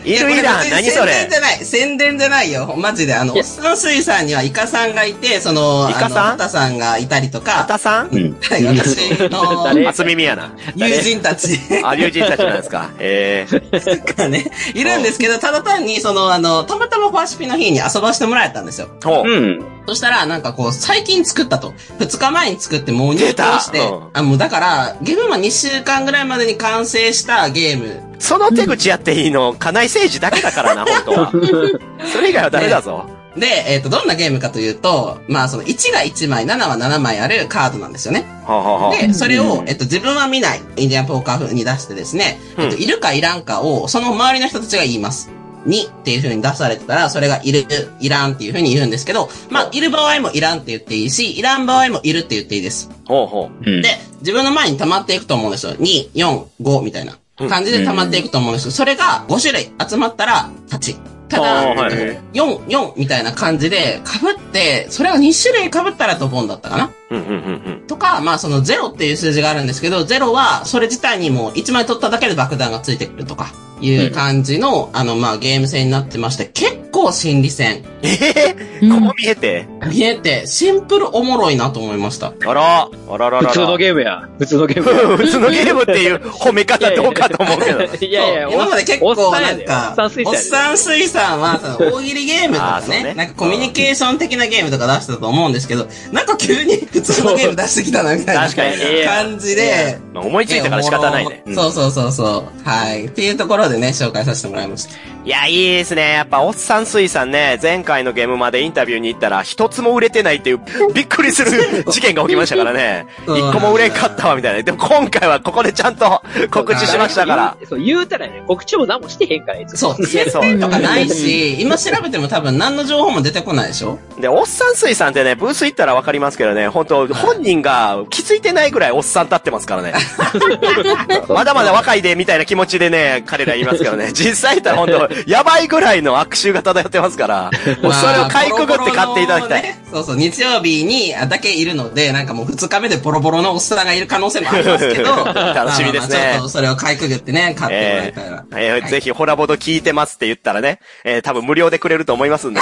いるいらん。何それ。 宣伝じゃない。宣伝じゃないよ。マジで。あの、おっさん水産にはイカさんがいて、その、 イカさんあの、ハタさんがいたりとか。 ハタさんうん。 はい、私の、 初耳やな。 友人たち。 あ、友人たちなんですか。ええー。がね、いるんですけど、ただ単に、その、あの、たまたまファーシピの日に遊ばせてもらえたんですよ。 ほう。 うん。 そしたら、なんかこう、最近作ったと。二日前に作ってもう入稿して、 出たうん、 あ、もうだから、ゲームマンにしゅうかんぐらいまでに完成したゲーム。 その手口やっていいの、金井誠司だけだからな、本当は。それ以外はダメだぞ。 で、えっ、ー、と、どんなゲームかというと、まあ、そのいちがいちまい、ななはななまいあるカードなんですよね。 はあはあ、 で、それを、えっと、自分は見ない、インディアンポーカー風に出してですね、うん、えっと、いるかいらんかを、その周りの人たちが言います。にっていう風に出されてたら、それがいる、いらんっていう風に言うんですけど、まあ、いる場合もいらんって言っていいし、いらん場合もいるって言っていいです。 ほうほう。で、自分の前に溜まっていくと思うんですよ。に、よん、ごみたいな感じで溜まっていくと思うんですけど、それがご種類集まったら、勝ち。ただ、はい、よん、よんみたいな感じで被って、それがに種類被ったらドボンだったかな。 うんうんうんうん、 とか、まあそのゼロっていう数字があるんですけど、ゼロはそれ自体にもいちまい取っただけで爆弾がついてくるとかいう感じの、うん、あのまあゲーム性になってまして、結構心理戦。 ええー、こう見えて見えて、シンプルおもろいなと思いました。 あら、あららら。 普通のゲームや。普通のゲームや。 普通のゲームっていう褒め方どうかと思うけど。 いやいや、 今まで結構なんか、 おっさん水産。 おっさん水産は、その大喜利ゲームとかね、ねなんかコミュニケーション的なゲームとか出してたと思うんですけど、なんか急に普通のゲーム出してきたなみたいな感じで、 まあ、思いついたから仕方ないね。 うん、そうそうそうそう。はい。っていうところでね、紹介させてもらいました。 いや、いいですね。やっぱ、おっさん水産ね、前回のゲームまでインタビューに行ったら、一つも売れてないっていう、びっくりする事件が起きましたからね。一個も売れんかったわ、みたいな。でも今回はここでちゃんと告知しましたから。 そう、言うたらね、告知も何もしてへんから、いつも。そう、設定とかないし、今調べても多分何の情報も出てこないでしょ。 で、おっさん水産ってね、ブース行ったらわかりますけどね、本当本人が気づいてないぐらいおっさん立ってますからね。まだまだ若いで、みたいな気持ちでね、彼ら言いますけどね、実際言ったら本当やばいぐらいの悪臭が漂ってますから、もうそれをかいくぐって買っていただきたい。 ね、そうそう、日曜日にだけいるので、なんかもう二日目でボロボロのおっさんがいる可能性もありますけど、 楽しみですね。 まあまあちょっとそれをかいくぐってね、買ってもらいたいな。 えーえーはい、ぜひホラボド聞いてますって言ったらね、えー、多分無料でくれると思いますんで。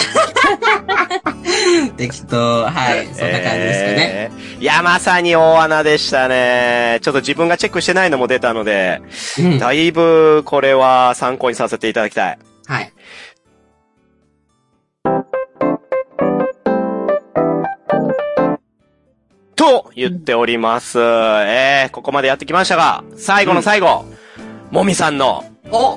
適当、はい、そんな感じですかね。 えー、いや、まさに大穴でしたね。ちょっと自分がチェックしてないのも出たので、うん、だいぶこれは参考にさせていただきたい。 はい。 と言っております。えー、ここまでやってきましたが、最後の最後、うん、もみさんの、 お、 うん、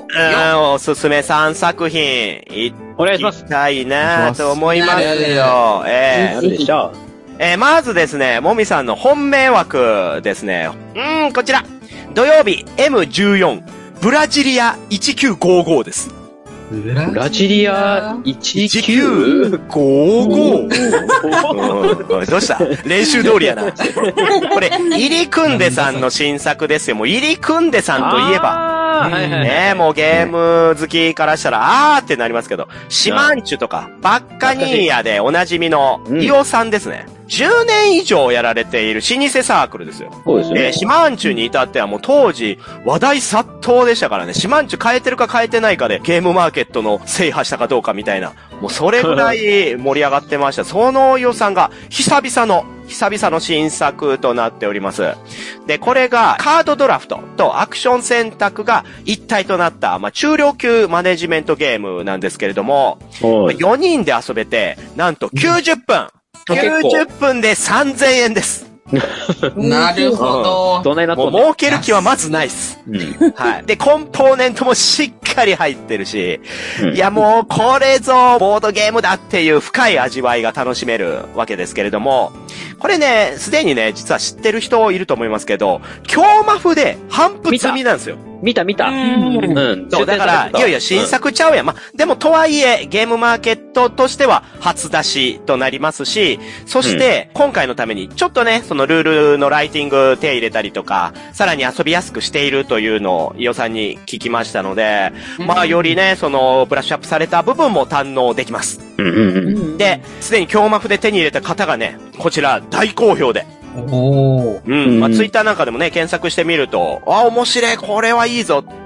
おすすめさんさくひん、いお願いします。 きたいなと思いますよ。えー、でしょう。 えー、まずですね、もみさんの本命枠ですね。うーん、こちら。土曜日 エムじゅうよん、ブラジリアいちきゅうごごです。 ブラジリアいちきゅうごご? どうした練習通りやな。これ、イリクンデさんの新作ですよ。もうイリクンデさんといえば。ねえ、もうゲーム好きからしたら、あーってなりますけど、シマンチュとか、バッカニーヤでおなじみのイオさんですね。じゅうねん以上やられている老舗サークルですよ。 そうですね。 えー、シマンチュに至ってはもう当時話題殺到でしたからね。シマンチュ変えてるか変えてないかでゲームマーケットの制覇したかどうかみたいな。もうそれぐらい盛り上がってました。その予算が久々の、久々の新作となっております。で、これがカードドラフトとアクション選択が一体となった、まあ、中量級マネジメントゲームなんですけれども、よにんで遊べて、なんときゅうじゅっぷん。きゅうじゅっぷんでさんぜんえんです。 なるほど。 どないなっとんもう儲ける気はまずないっす。うん、はい。で、コンポーネントもしっかり入ってるし、うん、いやもうこれぞボードゲームだっていう深い味わいが楽しめるわけですけれども、これね、すでにね、実は知ってる人いると思いますけど、京マフで反復積みなんですよ。 見た見た。うん。 そう、だから、いよいよ新作ちゃうやん。ま、でもとはいえ、ゲームマーケットとしては初出しとなりますし、そして、今回のために、ちょっとね、そのルールのライティング手入れたりとか、さらに遊びやすくしているというのを、伊尾さんに聞きましたので、まあ、よりね、その、ブラッシュアップされた部分も堪能できます。で、すでに京マフで手に入れた方がね、こちら大好評で、 おうん。まあ、ツイッターなんかでもね、検索してみると、あ、面白い、これはいいぞ。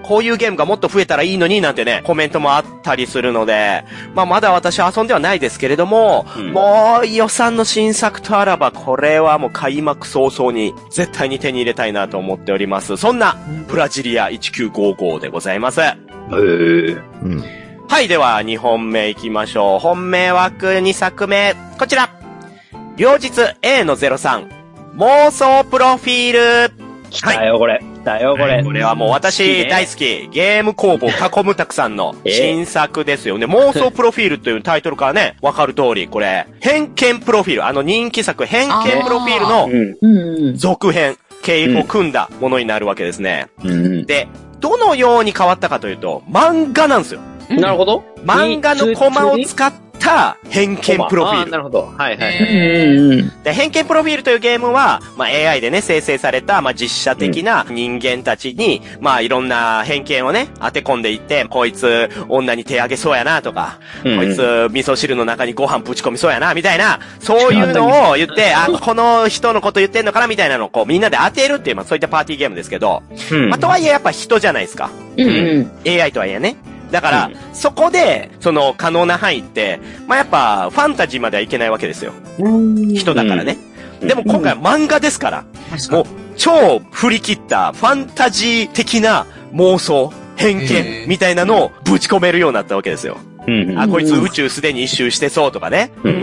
こういうゲームがもっと増えたらいいのになんてね、コメントもあったりするので、まあまだ私は遊んではないですけれども、うん、もう予算の新作とあらば、これはもう開幕早々に絶対に手に入れたいなと思っております。そんな、ブラジリアいちきゅうごごでございます。へー。うん。 はい、ではにほんめ行きましょう。本命枠にさくめ、こちら。両日 A のゼロさん、妄想プロフィール。 来たよ、これ。来たよ、これ。 これはもう私大好き、ゲーム工房囲むたくさんの新作ですよね。妄想プロフィールというタイトルからね、わかる通り、これ、偏見プロフィール、あの人気作偏見プロフィールの続編、系譜を組んだものになるわけですね。で、どのように変わったかというと、漫画なんですよ。 なるほど。 漫画のコマを使った偏見プロフィール。 なるほど。はいはい。 で、偏見プロフィールというゲームは、まあ エーアイ でね、生成された、まあ実写的な人間たちに、うん、まあいろんな偏見をね、当て込んでいって、こいつ女に手あげそうやなとか、うん、こいつ味噌汁の中にご飯ぶち込みそうやな、みたいな、そういうのを言って、あ、この人のこと言ってんのかな、みたいなのをこうみんなで当てるっていう、まあそういったパーティーゲームですけど、うん、まあとはいえやっぱ人じゃないですか。うんうん、エーアイ とはいえね。だから、うん、そこで、その、可能な範囲って、まあ、やっぱ、ファンタジーまではいけないわけですよ。人だからね。うん、でも今回は漫画ですから、うん、もう、超振り切ったファンタジー的な妄想、偏見みたいなのをぶち込めるようになったわけですよ。うん、あ、こいつ宇宙すでに一周してそうとかね。うん、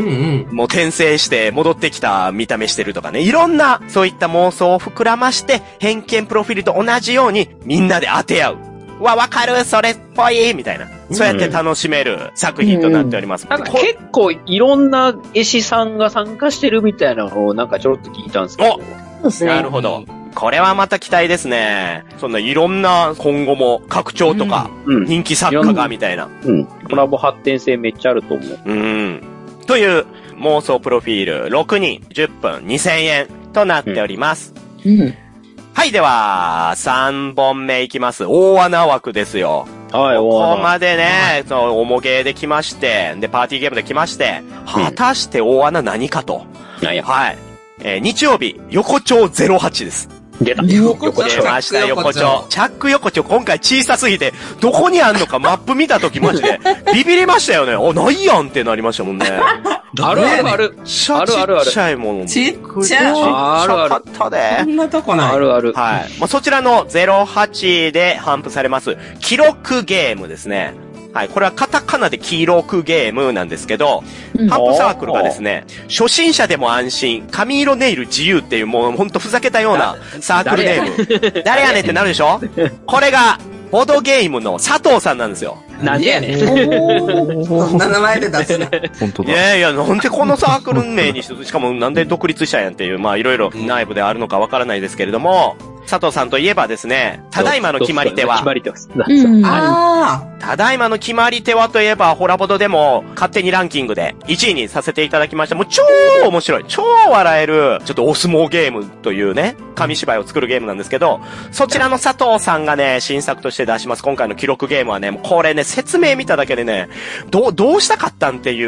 もう転生して戻ってきた見た目してるとかね。いろんな、そういった妄想を膨らまして、偏見プロフィールと同じように、みんなで当て合う。わ、わかるそれっぽいみたいな。そうやって楽しめる作品となっております。 うん、なんか結構いろんな絵師さんが参加してるみたいなのをなんかちょろっと聞いたんですけど。 お、なるほど。これはまた期待ですね。そんないろんな今後も拡張とか、人気作家がみたいな、 うん。コラボ発展性めっちゃあると思う。 うん。という妄想プロフィールろくにんじゅっぷんにせんえんとなっております。うん。うん、はい、では、さんぼんめいきます。大穴枠ですよ。はい、大穴。ここまでね、その、重ゲーで来まして、で、パーティーゲームで来まして、果たして大穴何かと。うん、はい。えー、日曜日、横丁ゼロはちです。 出た。 横丁。出ました、横丁。チャック横丁、今回小さすぎて、どこにあんのかマップ見たときマジで、ビビりましたよね。お、ないやんってなりましたもんね。 あるあるある。 ちっちゃいもの。 ちっちゃい。 あるある。ちっちゃかったで。 そんなとこない。 あるある。 はい。まあ、そちらのゼロはちで頒布されます、記録ゲームですね。はい。これはカタカナで記録ゲームなんですけど、頒布サークルがですね、初心者でも安心、髪色ネイル自由っていうもうほんとふざけたようなサークルネーム。誰やねんってなるでしょこれが、ボードゲームの佐藤さんなんですよ。 なんでやねん。 そんな名前で出すな。 本当だ。 いやいや、なんでこのサークル名にして、しかもなんで独立したんやんっていう、まあいろいろ内部であるのかわからないですけれども、佐藤さんといえばですね、ただいまの決まり手は、 決まり手は、 うん、あただいまの決まり手はといえば、ホラボドでも勝手にランキングでいちいにさせていただきました。もう超面白い、超笑える、ちょっとお相撲ゲームというね、紙芝居を作るゲームなんですけど、そちらの佐藤さんがね、新作として出します。今回の記録ゲームはね、もうこれね、説明見ただけでね、どう、どうしたかったんっていう、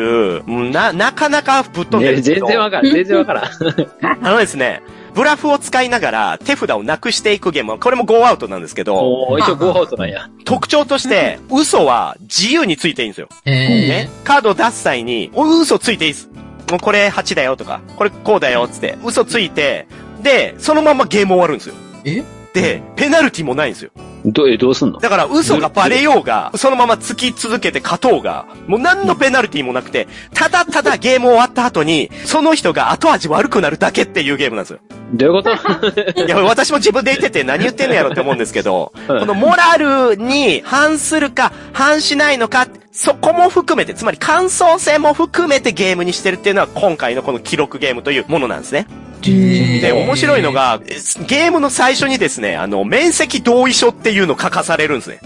な、なかなかぶっ飛んでるんですけど。 全然わからん、全然わからん。 あのですね、ブラフを使いながら手札をなくしていくゲーム。これもゴーアウトなんですけど。 おー、一応ゴーアウトなんや。 特徴として、嘘は自由についていいんですよ。ね。カードを出す際に、嘘ついていいです。もうこれはちだよとか、これこうだよつって、嘘ついて、で、そのままゲーム終わるんですよ。 えで、ペナルティもないんですよ。 どう、どうすんの？ だから嘘がバレようが、そのまま突き続けて勝とうが、もう何のペナルティもなくて、ただただゲーム終わった後に、その人が後味悪くなるだけっていうゲームなんですよ。 どういうこといや、私も自分で言ってて何言ってんのやろって思うんですけど、このモラルに反するか、反しないのか、そこも含めて、つまり感想性も含めてゲームにしてるっていうのは今回のこの記録ゲームというものなんですね。で、面白いのが、ゲームの最初にですね、あの、面積同意書っていうのを書かされるんですね。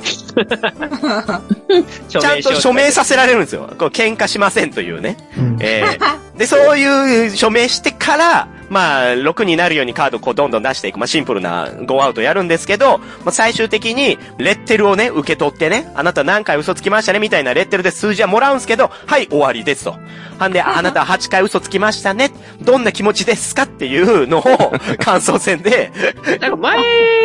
ちゃんと署名させられるんですよ。こう喧嘩しませんというね。うん、えー、で、そういう署名してから、まあ、ろくになるようにカードをこうどんどん出していく。まあ、シンプルなゴーアウトやるんですけど、まあ、最終的に、レッテルをね、受け取ってね、あなた何回嘘つきましたね、みたいなレッテルで数字はもらうんですけど、はい、終わりですと。はんで、あなたはちかい嘘つきましたね。どんな気持ちですかっていうのを、感想戦で。 なんか前、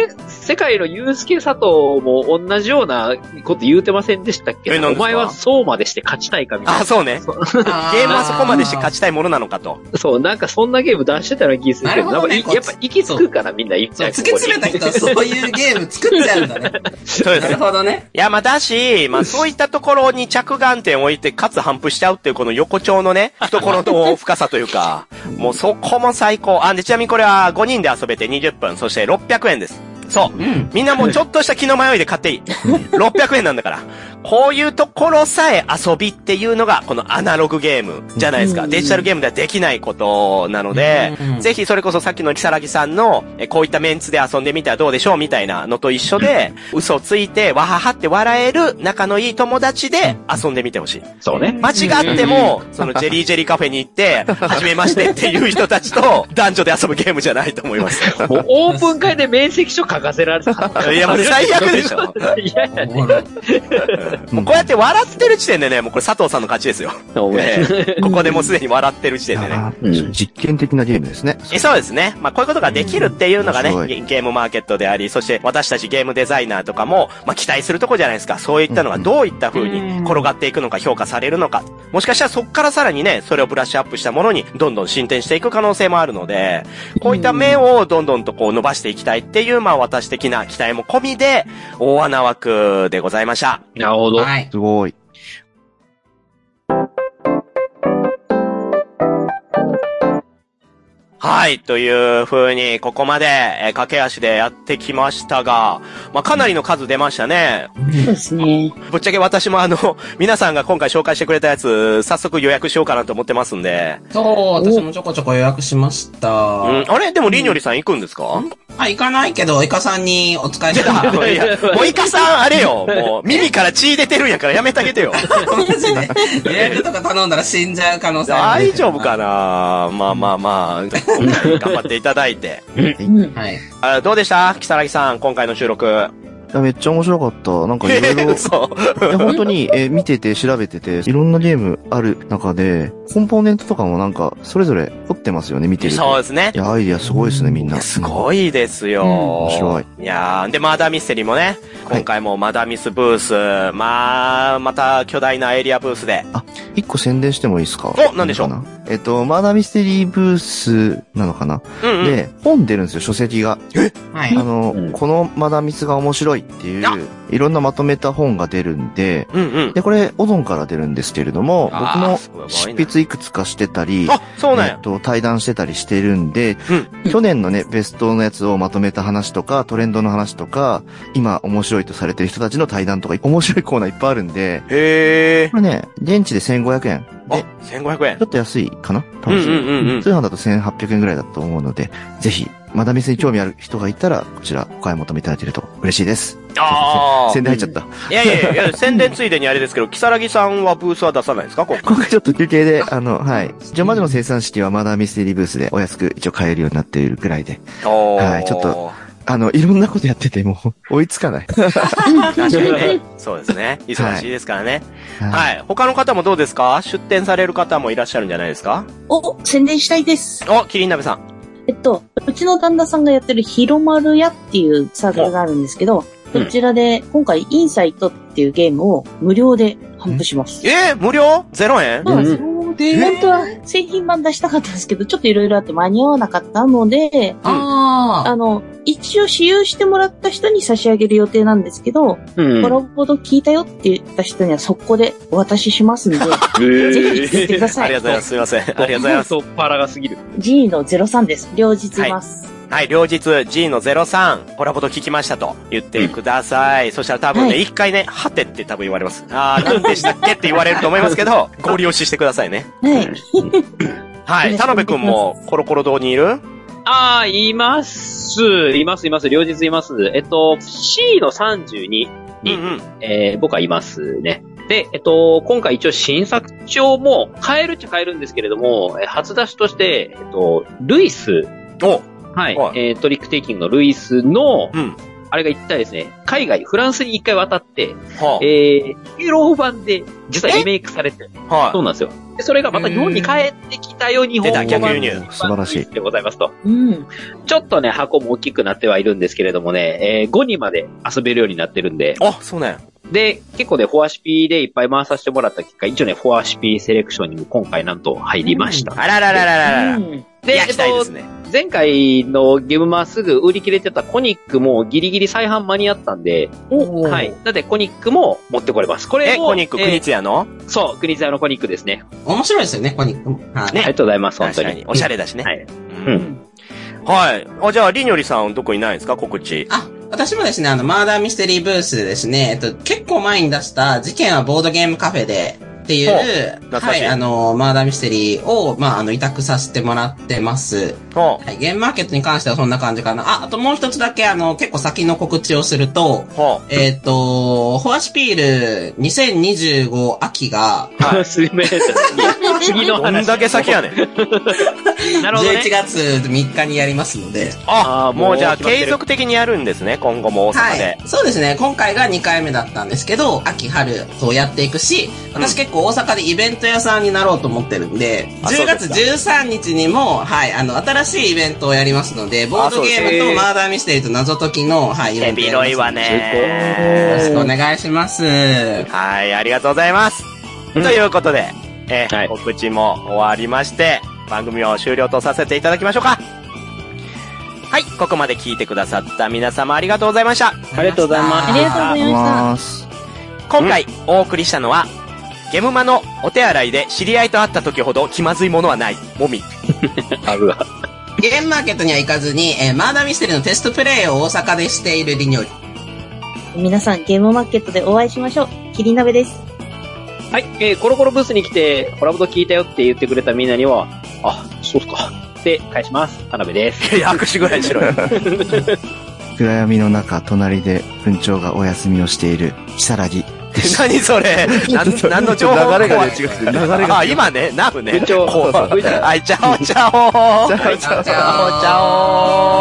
世界のユースケ佐藤も同じようなこと言うてませんでしたっけ？お前はそうまでして勝ちたいかみたいな。 あ、そうね。ゲームはそこまでして勝ちたいものなのかと。 そう、なんかそんなゲーム出してたら気するけど、なんかやっぱ行き着くからみんな行っちゃう。 突き詰めた人はそういうゲーム作っちゃうんだね。 そうです。 なるほどね。 いや、まあ、だし、まあ、そういったところに着眼点を置いて、かつ反復しちゃうっていうこの横丁のね、懐の深さというか、もうそこも最高。あ、で、ちなみにこれはごにんで遊べてにじゅっぷん、そしてろっぴゃくえんです。そう。うん、みんなもうちょっとした気の迷いで買っていい。ろっぴゃくえんなんだから。こういうところさえ遊びっていうのが、このアナログゲームじゃないですか。デジタルゲームではできないことなので、ぜひそれこそさっきの木更木さんの、えこういったメンツで遊んでみたらどうでしょうみたいなのと一緒で、嘘ついて、わははって笑える仲のいい友達で遊んでみてほしい。 そうね。 間違っても、そのジェリージェリーカフェに行って、はじめましてっていう人たちと男女で遊ぶゲームじゃないと思います。 もうオープン会で面積書書かせられた。 いや、もう最悪でしょ。いやいや、ね、もうこうやって笑ってる時点でね、もうこれ佐藤さんの勝ちですよ。えー、ここでもうすでに笑ってる時点でね。 うん、実験的なゲームですね。 そうですね。まあこういうことができるっていうのがね、うん、ゲームマーケットであり、そして私たちゲームデザイナーとかも、まあ期待するとこじゃないですか。そういったのがどういった風に転がっていくのか評価されるのか。もしかしたらそこからさらにね、それをブラッシュアップしたものにどんどん進展していく可能性もあるので、こういった面をどんどんとこう伸ばしていきたいっていう、まあ私的な期待も込みで、大穴枠でございました。 なるほど。 はい。 すごい。 はい、という風に、ここまで、えー、駆け足でやってきましたが、まあ、かなりの数出ましたね。 そうですね。 ぶっちゃけ私もあの、皆さんが今回紹介してくれたやつ、早速予約しようかなと思ってますんで。 そう、私もちょこちょこ予約しました。 うん、あれでも、りにょりさん行くんですか？うん、 あ、行かないけど、イカさんにお使いした。 いや、もうイカさん、あれよ、もう、耳から血出てるんやからやめてあげてよ。 マジで。予約とか頼んだら死んじゃう可能性ある。 大丈夫かな？まあまあまあ。頑張っていただいて。 はい。 あ、どうでした木更木さん、今回の収録。 いや、めっちゃ面白かった。なんかいろいろ。そう。いや、本当に、えー、見てて調べてて、いろんなゲームある中で、コンポーネントとかもなんか、それぞれ凝ってますよね、見てると。 そうですね。 いや、アイディアすごいですね、みんな。 すごいですよ。うん、 面白い。 いやー、で、マーダーミステリーもね、今回もマダミスブース、はい、まあ、また巨大なエリアブースで。 あ、一個宣伝してもいいですか？ お、なんでしょう？ えっと、マーダーミステリーブースなのかな、うんうん、で、本出るんですよ、書籍が。 え？ はい。 あの、うん、このマダミスが面白いっていう、いろんなまとめた本が出るんで、 うんうん、 で、これ、オゾンから出るんですけれども、僕も執筆いくつかしてたり、 あ、そうなんや。 えっと、対談してたりしてるんで、うん、去年のね、ベストのやつをまとめた話とか、トレンドの話とか、今面白いとされてる人たちの対談とか、面白いコーナーいっぱいあるんで、 へー。 これね、現地でせんごひゃくえん。 で、せんごひゃくえん。 ちょっと安いかな多分、 うんうんうん、 通販だとせんはっぴゃくえんぐらいだと思うので、ぜひ、マダミスに興味ある人がいたら、こちらお買い求めいただけると嬉しいです。 ああ。 宣伝入っちゃった。 いやいやいや、宣伝ついでにあれですけど、木更木さんはブースは出さないですか今回。 今回ちょっと休憩で、あの、はい。ジョンマジの生産式はマダミステリーブースでお安く一応買えるようになっているくらいで。はい、ちょっと、あの、いろんなことやってても追いつかない。 確かにね。そうですね。忙しいですからね。はい。はい。他の方もどうですか？出展される方もいらっしゃるんじゃないですか？ お、宣伝したいです。 お、キリン鍋さん。 えっと、うちの旦那さんがやってるひろまるやっていうサークルがあるんですけど、こちらで今回インサイトっていうゲームを無料で販布します。 えー、無料 ?ゼロえん？ そうです。本当は製品版出したかったんですけど、ちょっといろいろあって間に合わなかったので、ああの、一応使用してもらった人に差し上げる予定なんですけど、うん、コラボド聞いたよって言った人には速攻でお渡ししますんで、ぜひ作ってください。 ありがとうございます。すいません。ありがとうございます。 そう、パラが過ぎる。 ジー のゼロさんです。両日います。 はいはい、両日 ジー のゼロさん、コラボと聞きましたと言ってください。うん、そしたら多分ね、一、はい、回ね、はてって多分言われます。あー、何でしたっけって言われると思いますけど、ご利用ししてくださいね。 はい。 はい、田辺くんもコロコロ堂にいる？ あー、います。います、います。両日います。えっと、シー のさんじゅうにに、うんうん、えー、僕はいますね。で、えっと、今回一応新作帳も買えるっちゃ買えるんですけれども、初出しとして、えっと、ルイス。 おはい。はい、えー、トリックテイキングのルイスの、うん、あれが一体ですね、海外、フランスに一回渡って、はあ、えー、イエロー版で実はリメイクされて、はい、そうなんですよ。 で、それがまたよんに帰ってきたよ、日本語版。 出た、逆輸入。 素晴らしい。 でございますと。 うん。 ちょっとね、箱も大きくなってはいるんですけれどもね、えー、ごにんまで遊べるようになってるんで。 あ、そうなんや。 で、結構ね、フォアシピでいっぱい回させてもらった結果、一応ね、フォアシピセレクションにも今回なんと入りました。 うん、あらららららら。うん、 で、 焼きたいですね。 前回のゲームマすぐ売り切れてたコニックもギリギリ再販間に合ったんで、はい。だってコニックも持ってこれます。これえ、コニック、国津屋のそう、国津屋のコニックですね。 面白いですよね、コニックも。 はい。ね、ありがとうございます、本当に。 おしゃれだしね。 はい。 うん。はい。あ、じゃあ、りにょりさん、どこにないんですか、告知。 あ、私もですね、あの、マーダーミステリーブースでですね、えっと、結構前に出した事件はボードゲームカフェで、っていう、はい、あの、マーダーミステリーを、まあ、あの、委託させてもらってます。はい、ゲームマーケットに関してはそんな感じかな。あ、あともう一つだけ、あの、結構先の告知をすると、えっと、フォアシピールにせんにじゅうご秋が、 はい、すみません。次の話。 どんだけ先やねん。 なるほど、ね。 じゅういちがつみっかにやりますので。 あ、もうじゃあ継続的にやるんですね、今後も大阪で。はい、 そうですね、今回がにかいめだったんですけど、秋春とやっていくし、私結構大阪でイベント屋さんになろうと思ってるんで、じゅうがつじゅうさんにちにも、はい、あの、新しいイベントをやりますので、ボードゲームとマーダーミステリーと謎解きの、はい、イベントやります。 広いわね。 よろしくお願いします。 はい、ありがとうございます。うん、ということで、えーはい、告知も終わりまして、番組を終了とさせていただきましょうか。はい、ここまで聞いてくださった皆様ありがとうございました。 ありがとうございます。 ありがとうございました。今回お送りしたのは、ゲムマのお手洗いで知り合いと会った時ほど気まずいものはない、もみ。 あるわ。 ゲームマーケットには行かずに、えー、マーダーミステリーのテストプレイを大阪でしているりにょり。 皆さんゲームマーケットでお会いしましょう。キリ鍋です。 はい、えー、コロコロブースに来て、コラボと聞いたよって言ってくれたみんなには、あ、そうっすか。って返します。田辺です。 いや、握手ぐらいしろよ。 暗闇の中、隣で文鳥がお休みをしている、キサラギ。 何それ何の情報流れがね、違くて、流れが。 あ、今ね、ナブね。 文鳥。 はい、チャオチャオ。 チャオチャオ。 チャオチャオ。